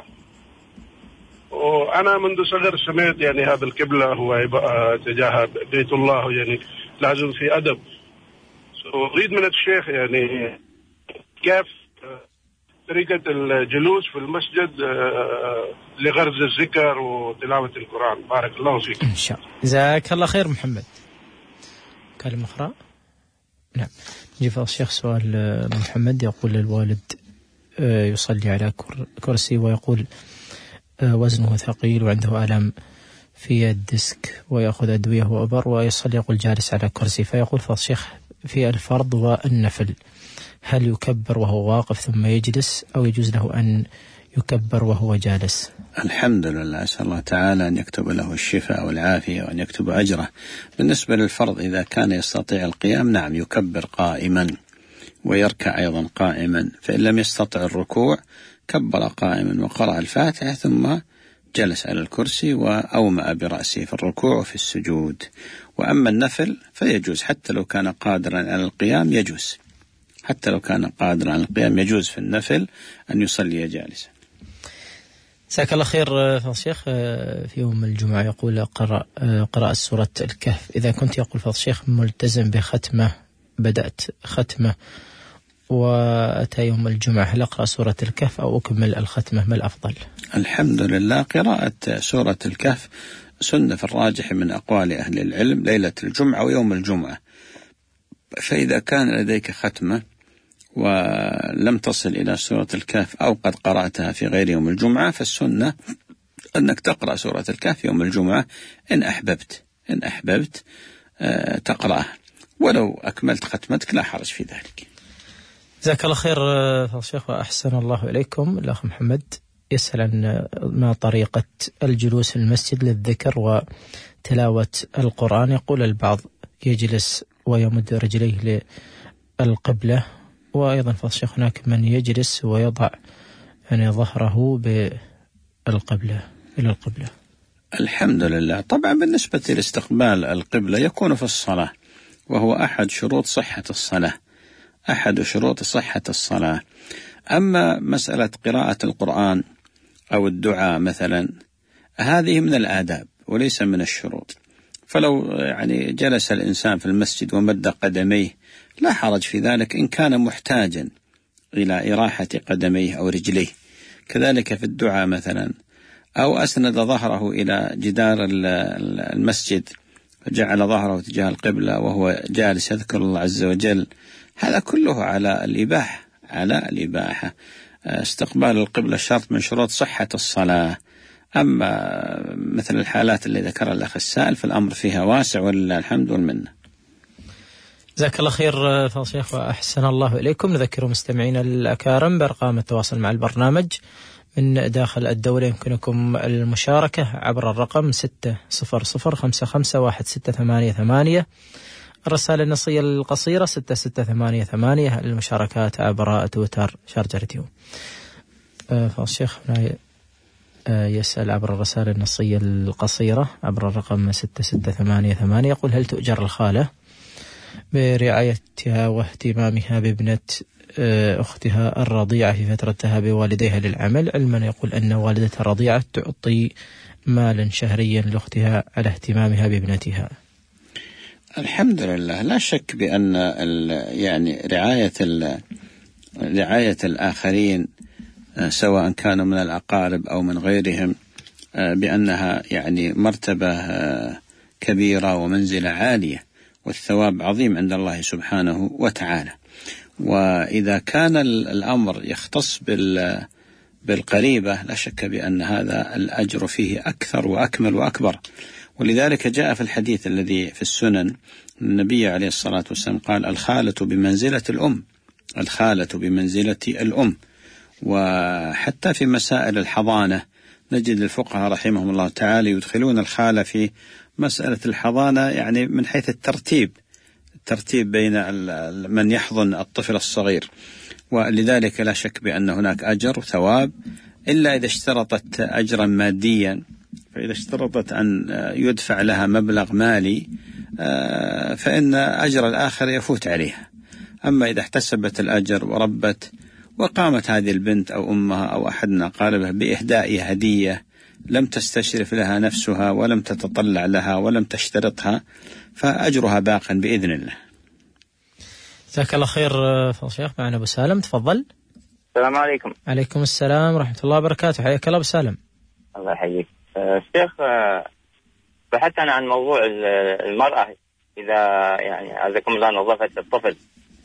وأنا منذ صغر سمعت يعني هذا القبلة هو تجاه بيت الله، يعني لازم في أدب. أريد من الشيخ يعني كيف طريقة الجلوس في المسجد لغرض الذكر وتلاوة القرآن. بارك الله فيك. إن شاء الله. جزاك الله خير محمد. كلمة أخرى. نعم. جاء الشيخ سؤال محمد يقول الوالد يصلي على كرسي ويقول وزنه ثقيل وعنده آلام في الديسك ويأخذ أدوية وأبر ويصلي يقول جالس على كرسي، فيقول فضل الشيخ في الفرض والنفل هل يكبر وهو واقف ثم يجلس أو يجوز له أن يكبر وهو جالس؟ الحمد لله، أسأل الله تعالى أن يكتب له الشفاء والعافية وأن يكتب أجره. بالنسبة للفرض إذا كان يستطيع القيام نعم يكبر قائما ويركع أيضا قائما، فإن لم يستطع الركوع كبر قائما وقرأ الفاتحة ثم جلس على الكرسي وأومأ برأسه في الركوع وفي السجود. وأما النفل فيجوز حتى لو كان قادرا على القيام، يجوز حتى لو كان قادرا على القيام يجوز في النفل أن يصلي جالسا. جزاك الله خير فضل الشيخ. في يوم الجمعة يقول قرأ قراءة سورة الكهف، إذا كنت يقول فضل الشيخ ملتزم بختمة بدأت ختمة وأتى يوم الجمعة هل أقرأ سورة الكهف أو أكمل الختمة، ما الأفضل؟ الحمد لله، قراءة سورة الكهف سنة في الراجح من أقوال أهل العلم ليلة الجمعة ويوم الجمعة. فإذا كان لديك ختمة ولم تصل إلى سورة الكهف أو قد قرأتها في غير يوم الجمعة، فالسنة أنك تقرأ سورة الكهف يوم الجمعة إن أحببت إن أحببت أه تقرأها، ولو أكملت ختمتك لا حرج في ذلك. جزاك الله خير فضيلة الشيخ وأحسن الله إليكم. الأخ محمد يسأل عن ما طريقة الجلوس في المسجد للذكر وتلاوة القرآن. يقول البعض يجلس ويمد رجليه للقبلة، وأيضا فضيلة الشيخ هناك من يجلس ويضع يعني ظهره بالقبلة إلى القبلة. الحمد لله. طبعا بالنسبة لاستقبال القبلة يكون في الصلاة، وهو أحد شروط صحة الصلاة أحد شروط صحة الصلاة. أما مسألة قراءة القرآن أو الدعاء مثلا هذه من الآداب وليس من الشروط، فلو يعني جلس الإنسان في المسجد ومد قدميه لا حرج في ذلك إن كان محتاجا إلى إراحة قدميه أو رجليه. كذلك في الدعاء مثلا، أو أسند ظهره إلى جدار المسجد وجعل ظهره تجاه القبلة وهو جالس يذكر الله عز وجل، هذا كله على الإباحة على الإباحة. استقبال القبلة شرط من شروط صحة الصلاة. أما مثل الحالات اللي ذكرها الأخ السائل فالأمر فيها واسع ولله الحمد والمنة. جزاك الله خير فضيلة الشيخ وأحسن الله إليكم. نذكر مستمعينا الأكارم بأرقام التواصل مع البرنامج من داخل الدولة. يمكنكم المشاركة عبر الرقم ستة صفر صفر خمسة خمسة واحد ستة ثمانية ثمانية، الرسالة النصية القصيرة ستة ستة ثمانية ثمانية، المشاركات عبر تويتر شارجة راديو. فالشيخ يسأل عبر الرسالة النصية القصيرة عبر الرقم ستة ستة ثمانية ثمانية، يقول هل تؤجر الخالة برعايتها واهتمامها بابنة أختها الرضيعة في فترة ذهاب والديها للعمل، علما يقول أن والدتها الرضيعة تعطي مالا شهريا لأختها على اهتمامها بابنتها؟ الحمد لله. لا شك بأن يعني رعاية رعاية الآخرين سواء كانوا من الأقارب أو من غيرهم بأنها يعني مرتبة كبيرة ومنزلة عالية والثواب عظيم عند الله سبحانه وتعالى. وإذا كان الأمر يختص بالقريبة لا شك بأن هذا الأجر فيه أكثر وأكمل وأكبر. ولذلك جاء في الحديث الذي في السنن النبي عليه الصلاة والسلام قال الخالة بمنزلة الأم الخالة بمنزلة الأم. وحتى في مسائل الحضانة نجد الفقهاء رحمهم الله تعالى يدخلون الخالة في مسألة الحضانة يعني من حيث الترتيب الترتيب بين من يحضن الطفل الصغير. ولذلك لا شك بأن هناك أجر وثواب، إلا إذا اشترطت أجرا ماديا، فإذا اشترطت أن يدفع لها مبلغ مالي فإن أجر الآخر يفوت عليها. أما إذا احتسبت الأجر وربت وقامت هذه البنت أو أمها أو أحد من أقاربها بإهداء هدية لم تستشرف لها نفسها ولم تتطلع لها ولم تشترطها فأجرها باق بإذن الله. جزاك الله خير فضل الشيخ. معنا أبو سالم، تفضل. السلام عليكم. عليكم السلام ورحمة الله وبركاته. حياك الله أبو سالم. الله يحييك. الشيخ بحثت أنا عن موضوع المرأة إذا يعني عزكم الله نظفت الطفل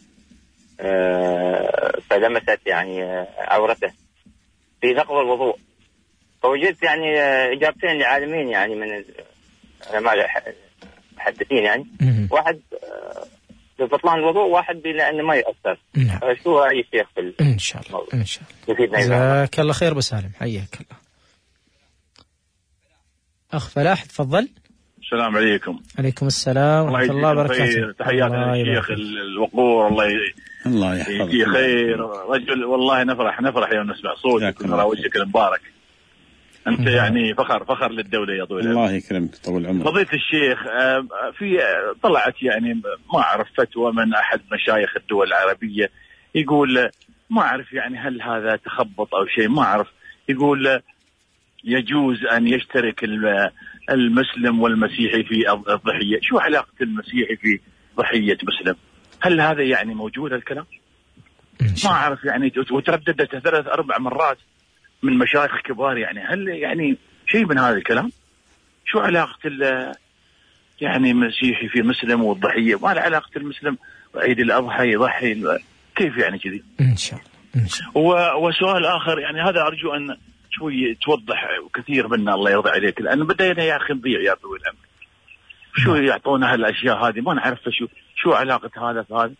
فلمست يعني عورته في نقض الوضوء، فوجدت يعني إجابتين لعالمين يعني من العلماء المحدثين يعني واحد ببطلان الوضوء واحد بأنه ما يؤثر. نعم. شو رأي الشيخ في إن شاء الله إن شاء الله. جزاك الله خير أبو سالم، حياك الله. أخ فلاح تفضل. السلام عليكم. عليكم السلام ورحمة الله وبركاته. تحياتنا للشيخ الوقور، الله الله يحفظك. خير رجل، والله نفرح نفرح يوم نسمع صوتك ونرى وجهك المبارك. أنت الله. يعني فخر فخر للدولة يا طويل. الله يكرمك طول عمرك. فضيلة الشيخ في طلعت يعني ما أعرف فتوى من أحد مشايخ الدول العربية يقول ما أعرف يعني هل هذا تخبط أو شيء ما أعرف، يقول يجوز أن يشترك المسلم والمسيحي في الضحية. شو علاقة المسيحي في ضحية مسلم؟ هل هذا يعني موجود الكلام؟ ما أعرف يعني، وترددت ثلاث أربع مرات من مشايخ كبار يعني هل يعني شيء من هذا الكلام؟ شو علاقة يعني مسيحي في مسلم والضحية؟ ما علاقة المسلم عيد الأضحى يضحي كيف يعني كذي؟ إن شاء الله. إن شاء الله. وسؤال آخر يعني هذا أرجو أن شوي توضح كثير منا الله يرضى عليك، لأن بدينا يا أخي نضيع يا طويل العمر. شو يعطونا هالأشياء هذه ما نعرف شو شو علاقة هذا في هذا.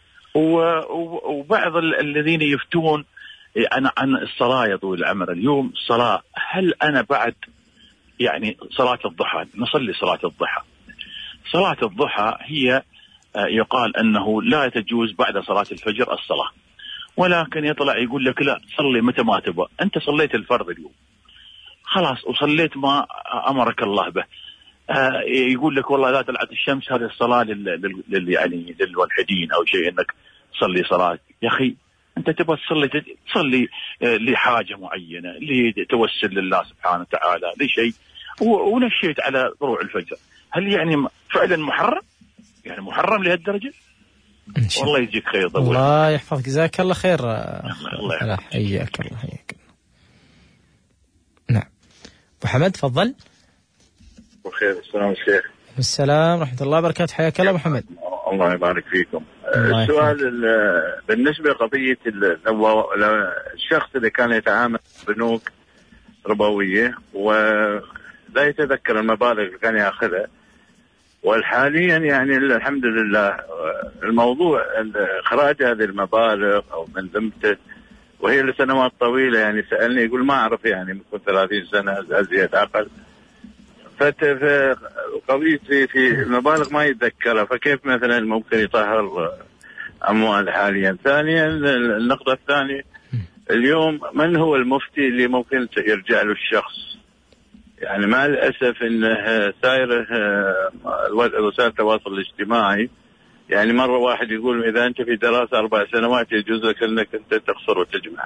وبعض الذين يفتون عن عن الصلاة يا طويل العمر اليوم الصلاة، هل أنا بعد يعني صلاة الضحى نصلي صلاة الضحى، صلاة الضحى هي يقال أنه لا تجوز بعد صلاة الفجر الصلاة، ولكن يطلع يقول لك لا صلي متى ما تبغى، أنت صليت الفرض اليوم خلاص وصليت ما أمرك الله به. آه يقول لك والله لا طلعت الشمس هذه الصلاة لل, لل يعني للملحدين أو شيء، إنك تصلي صلاة. يا أخي أنت تبغى تصلي تصلي آه لحاجة معينة، لتوسل لله سبحانه وتعالى لشيء، ونشيت على طلوع الفجر، هل يعني فعلا محرم؟ يعني محرم لهالدرجة؟ والله يجزيك خير. طول الله يحفظك، جزاك الله خير. الله يحفظك. حياك الله حياك. نعم أبو حمد تفضل. بخير. السلام عليكم. السلام ورحمة الله وبركاته. حياك الله أبو حمد. الله يبارك فيكم. السؤال بالنسبة لقضية الشخص اللي كان يتعامل بنوك ربوية ولا يتذكر المبالغ اللي كان يأخذها، والحاليا يعني الحمد لله الموضوع إخراج هذه المبالغ أو من ذمته وهي لسنوات طويلة، يعني سألني يقول ما أعرف يعني ممكن ثلاثين سنة أزيد أقل، فقضيتي في المبالغ ما يتذكرها، فكيف مثلا ممكن يطهر أموال حاليا؟ ثانيا النقطة الثانية، اليوم من هو المفتي اللي ممكن يرجع له الشخص؟ يعني مع الأسف إنه سايره وسائل التواصل الاجتماعي، يعني مرة واحد يقول إذا أنت في دراسة أربع سنوات يجوز لك أنك أنت تخسر وتجمع.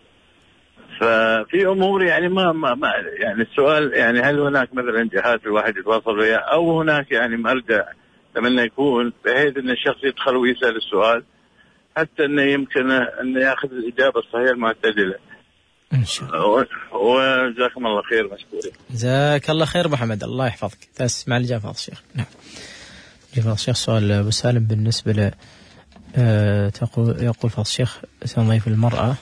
ففي أمور يعني ما, ما, ما يعني السؤال يعني هل هناك مثلا جهات الواحد يتواصل وياه، أو هناك يعني مرجع لما يكون بحيث أن الشخص يدخل ويسأل السؤال حتى أنه يمكن أن يأخذ الإجابة الصحيحة المعتدلة. إن شاء الله. وجزاكم الله خير مشكورين. جزاك الله خير محمد، الله يحفظك. تسمع الإجابة فضل الشيخ. نعم. جزاك الشيخ. سؤال أبو سالم بالنسبة ل أه تقول يقول فضل الشيخ تنظيف المرأة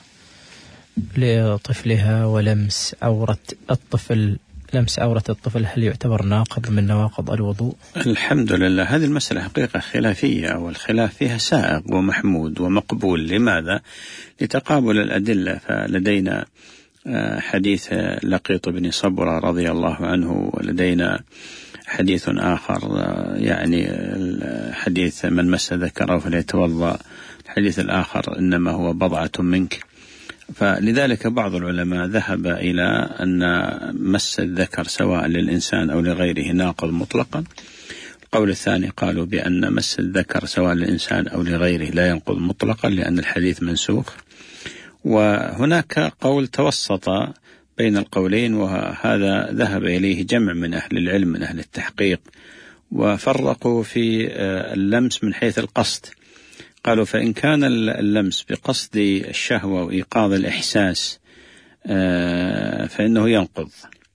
لطفلها ولمس عورة الطفل، لمس عورة الطفل هل يعتبر ناقض من نواقض الوضوء؟ الحمد لله هذه المسألة حقيقة خلافية، والخلاف فيها سائغ ومحمود ومقبول. لماذا؟ لتقابل الأدلة. فلدينا حديث لقيط بن صبرة رضي الله عنه، ولدينا حديث آخر يعني حديث من مس ذكره فليتوضأ، الحديث الآخر إنما هو بضعة منك. فلذلك بعض العلماء ذهب إلى أن مس الذكر سواء للإنسان أو لغيره ناقض مطلقا. القول الثاني قالوا بأن مس الذكر سواء للإنسان أو لغيره لا ينقض مطلقا لأن الحديث منسوخ. وهناك قول توسط بين القولين، وهذا ذهب إليه جمع من أهل العلم من أهل التحقيق، وفرقوا في اللمس من حيث القصد. قالوا فإن كان اللمس بقصد الشهوة وإيقاظ الإحساس فإنه ينقض،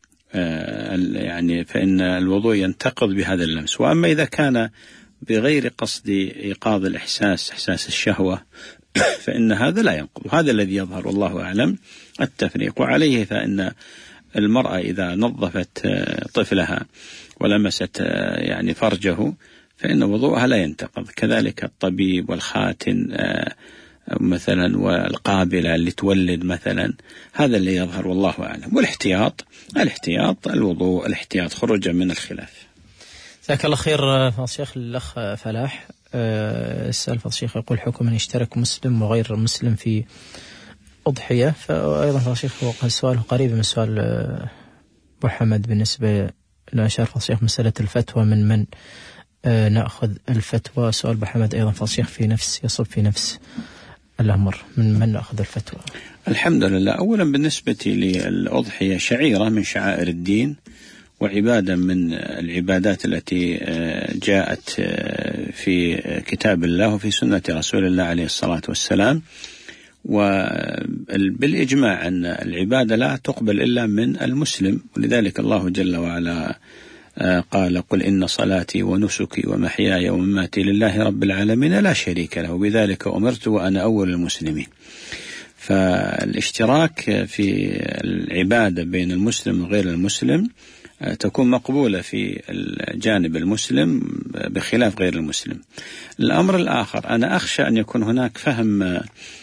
يعني فإن الوضوء ينتقض بهذا اللمس. وأما إذا كان بغير قصد إيقاظ الإحساس إحساس الشهوة فإن هذا لا ينقض. هذا الذي يظهر والله أعلم التفريق. وعليه فإن المرأة إذا نظفت طفلها ولمست يعني فرجه فإن وضوءها لا ينتقض. كذلك الطبيب والخاتن مثلا والقابلة اللي تولد مثلا، هذا اللي يظهر والله أعلم. والاحتياط الاحتياط الوضوء الاحتياط خروجا من الخلاف. جزاك الله خير فضل الشيخ. الأخ فلاح السؤال فضل الشيخ يقول حكم من يشترك مسلم وغير مسلم في أضحية. فأيضا فضل الشيخ هو السؤال قريب من سؤال أبو حمد بالنسبة لأشار فضل الشيخ مسألة الفتوى من من نأخذ الفتوى. سؤال أبو حمد أيضا فضل الشيخ في نفس يصب في نفس الأمر، من من نأخذ الفتوى؟ الحمد لله. أولا بالنسبة للأضحية شعيرة من شعائر الدين وعبادة من العبادات التي جاءت في كتاب الله وفي سنة رسول الله عليه الصلاة والسلام. وبالإجماع أن العبادة لا تقبل إلا من المسلم، ولذلك الله جل وعلا قال قل إن صلاتي ونسكي ومحياي ومماتي لله رب العالمين لا شريك له وبذلك أمرت وأنا أول المسلمين. فالاشتراك في العبادة بين المسلم وغير المسلم تكون مقبولة في الجانب المسلم بخلاف غير المسلم. الأمر الآخر أنا أخشى أن يكون هناك فهم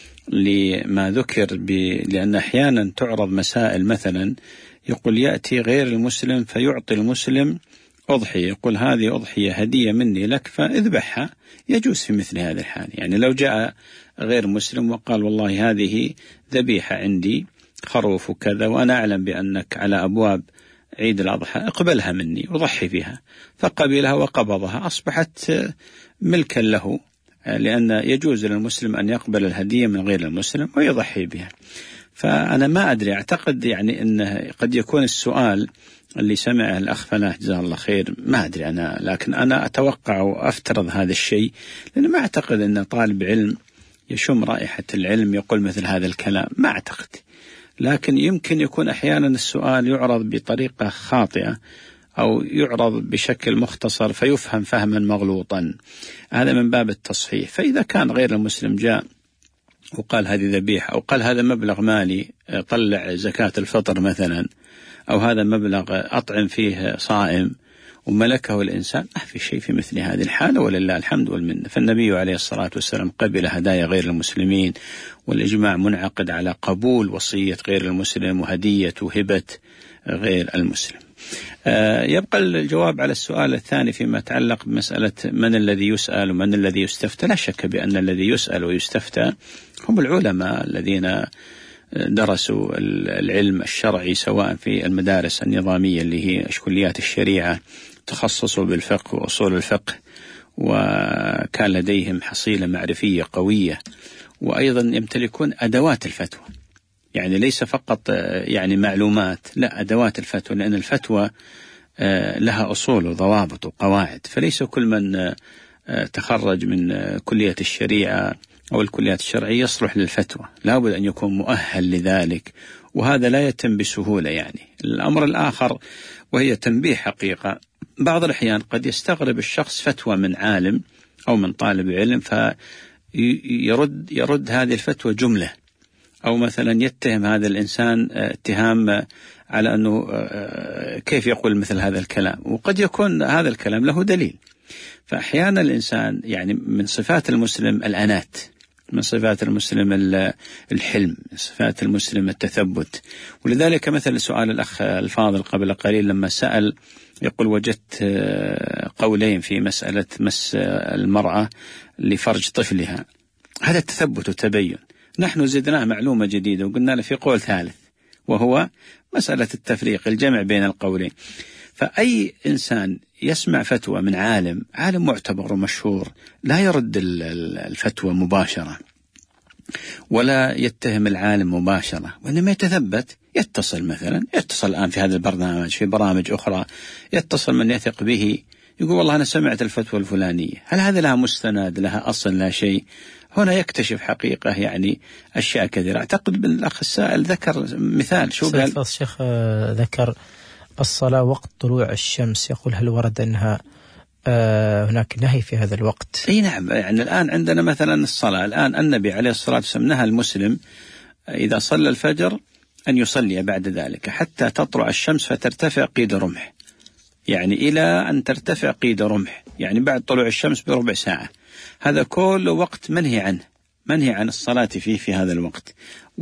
لما ذكر ب... لأن أحيانا تعرض مسائل، مثلا يقول يأتي غير المسلم فيعطي المسلم أضحية، يقول هذه أضحية هدية مني لك فاذبحها، يجوز في مثل هذا الحال. يعني لو جاء غير مسلم وقال والله هذه ذبيحة عندي خروف وكذا وأنا أعلم بأنك على أبواب عيد الأضحى اقبلها مني وضحي بها، فقبلها وقبضها أصبحت ملكا له، لأن يجوز للمسلم أن يقبل الهدية من غير المسلم ويضحي بها. فأنا ما أدري، أعتقد يعني أنه قد يكون السؤال اللي سمعه الأخ فلاح جزاه الله خير، ما أدري أنا، لكن أنا أتوقع وأفترض هذا الشيء، لأن ما أعتقد أن طالب علم يشم رائحة العلم يقول مثل هذا الكلام، ما أعتقد. لكن يمكن يكون أحيانا السؤال يعرض بطريقة خاطئة أو يعرض بشكل مختصر فيفهم فهما مغلوطا، هذا من باب التصحيح. فإذا كان غير المسلم جاء وقال هذه ذبيحة، أو قال هذا مبلغ مالي طلع زكاة الفطر مثلا، أو هذا مبلغ أطعم فيه صائم وملكه الإنسان، ما في شيء في مثل هذه الحالة ولله الحمد والمنة. فالنبي عليه الصلاة والسلام قبل هدايا غير المسلمين، والإجماع منعقد على قبول وصية غير المسلم وهدية وهبة غير المسلم. آه يبقى الجواب على السؤال الثاني فيما يتعلق بمسألة من الذي يسأل ومن الذي يستفتى. لا شك بأن الذي يسأل ويستفتى هم العلماء الذين درسوا العلم الشرعي، سواء في المدارس النظامية اللي هي كليات الشريعة، تخصصوا بالفقه وأصول الفقه، وكان لديهم حصيلة معرفية قوية، وأيضا يمتلكون أدوات الفتوى، يعني ليس فقط يعني معلومات، لا أدوات الفتوى، لأن الفتوى لها أصول وضوابط وقواعد، فليس كل من تخرج من كلية الشريعة أو الكليات الشرعية يصلح للفتوى، لا بد أن يكون مؤهل لذلك، وهذا لا يتم بسهولة. يعني الأمر الآخر وهي تنبيه حقيقة، بعض الأحيان قد يستغرب الشخص فتوى من عالم أو من طالب علم فيرد يرد هذه الفتوى جملة، أو مثلا يتهم هذا الإنسان اتهام على أنه كيف يقول مثل هذا الكلام، وقد يكون هذا الكلام له دليل. فأحيانا الإنسان يعني من صفات المسلم الأنات، من صفات المسلم الحلم، من صفات المسلم التثبت. ولذلك مثل سؤال الأخ الفاضل قبل قليل لما سأل يقول وجدت قولين في مسألة مس المرأة لفرج طفلها، هذا التثبت وتبين. نحن زدناه معلومة جديدة وقلنا له في قول ثالث، وهو مسألة التفريق، الجمع بين القولين. فأي إنسان يسمع فتوى من عالم عالم معتبر ومشهور لا يرد الفتوى مباشرة ولا يتهم العالم مباشرة، وإنما يتثبت، يتصل مثلا، يتصل الآن في هذا البرنامج، في برامج أخرى، يتصل من يثق به يقول والله أنا سمعت الفتوى الفلانية، هل هذا لها مستند، لها أصل، لا شيء؟ هنا يكتشف حقيقة يعني أشياء كثيرة. أعتقد بالأخ السائل ذكر مثال، شو قال؟ الشيخ ذكر الصلاة وقت طلوع الشمس، يقول هل ورد أنها آه هناك نهي في هذا الوقت؟ أي نعم، يعني الآن عندنا مثلا الصلاة، الآن النبي عليه الصلاة والسلام نهى المسلم إذا صلى الفجر أن يصلي بعد ذلك حتى تطلع الشمس فترتفع قيد رمح، يعني إلى أن ترتفع قيد رمح، يعني بعد طلوع الشمس بربع ساعة. هذا كل وقت منهي عنه، منهي عن الصلاة فيه في هذا الوقت.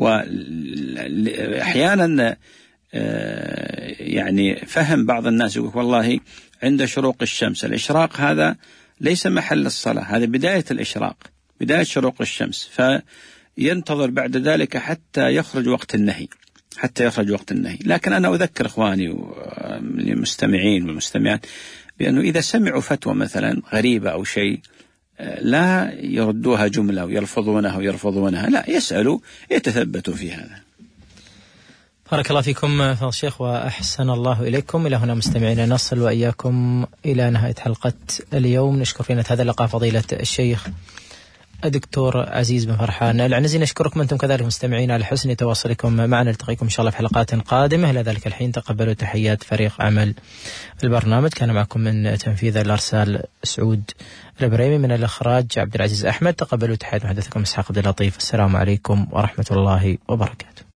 وأحيانا يعني فهم بعض الناس يقول والله عند شروق الشمس، الإشراق هذا ليس محل الصلاة، هذا بداية الإشراق، بداية شروق الشمس، فينتظر بعد ذلك حتى يخرج وقت النهي، حتى يخرج وقت النهي. لكن أنا أذكر إخواني والمستمعين والمستمعات بأنه إذا سمعوا فتوى مثلا غريبة أو شيء لا يردوها جملة ويرفضونها ويرفضونها، لا، يسألوا، يتثبتوا في هذا. بارك الله فيكم فضل الشيخ وأحسن الله إليكم. إلى هنا مستمعينا نصل وإياكم إلى نهاية حلقة اليوم. نشكر في هذا اللقاء فضيلة الشيخ دكتور عزيز بن فرحان العنزي، نشكركم أنتم كذلك مستمعين على حسن تواصلكم معنا. نلتقيكم إن شاء الله في حلقات قادمة. إلى ذلك الحين تقبلوا تحيات فريق عمل البرنامج. كان معكم من تنفيذ الأرسال سعود البريمي، من الإخراج عبد العزيز أحمد. تقبلوا تحيات محدثكم إسحاق عبد اللطيف. السلام عليكم ورحمة الله وبركاته.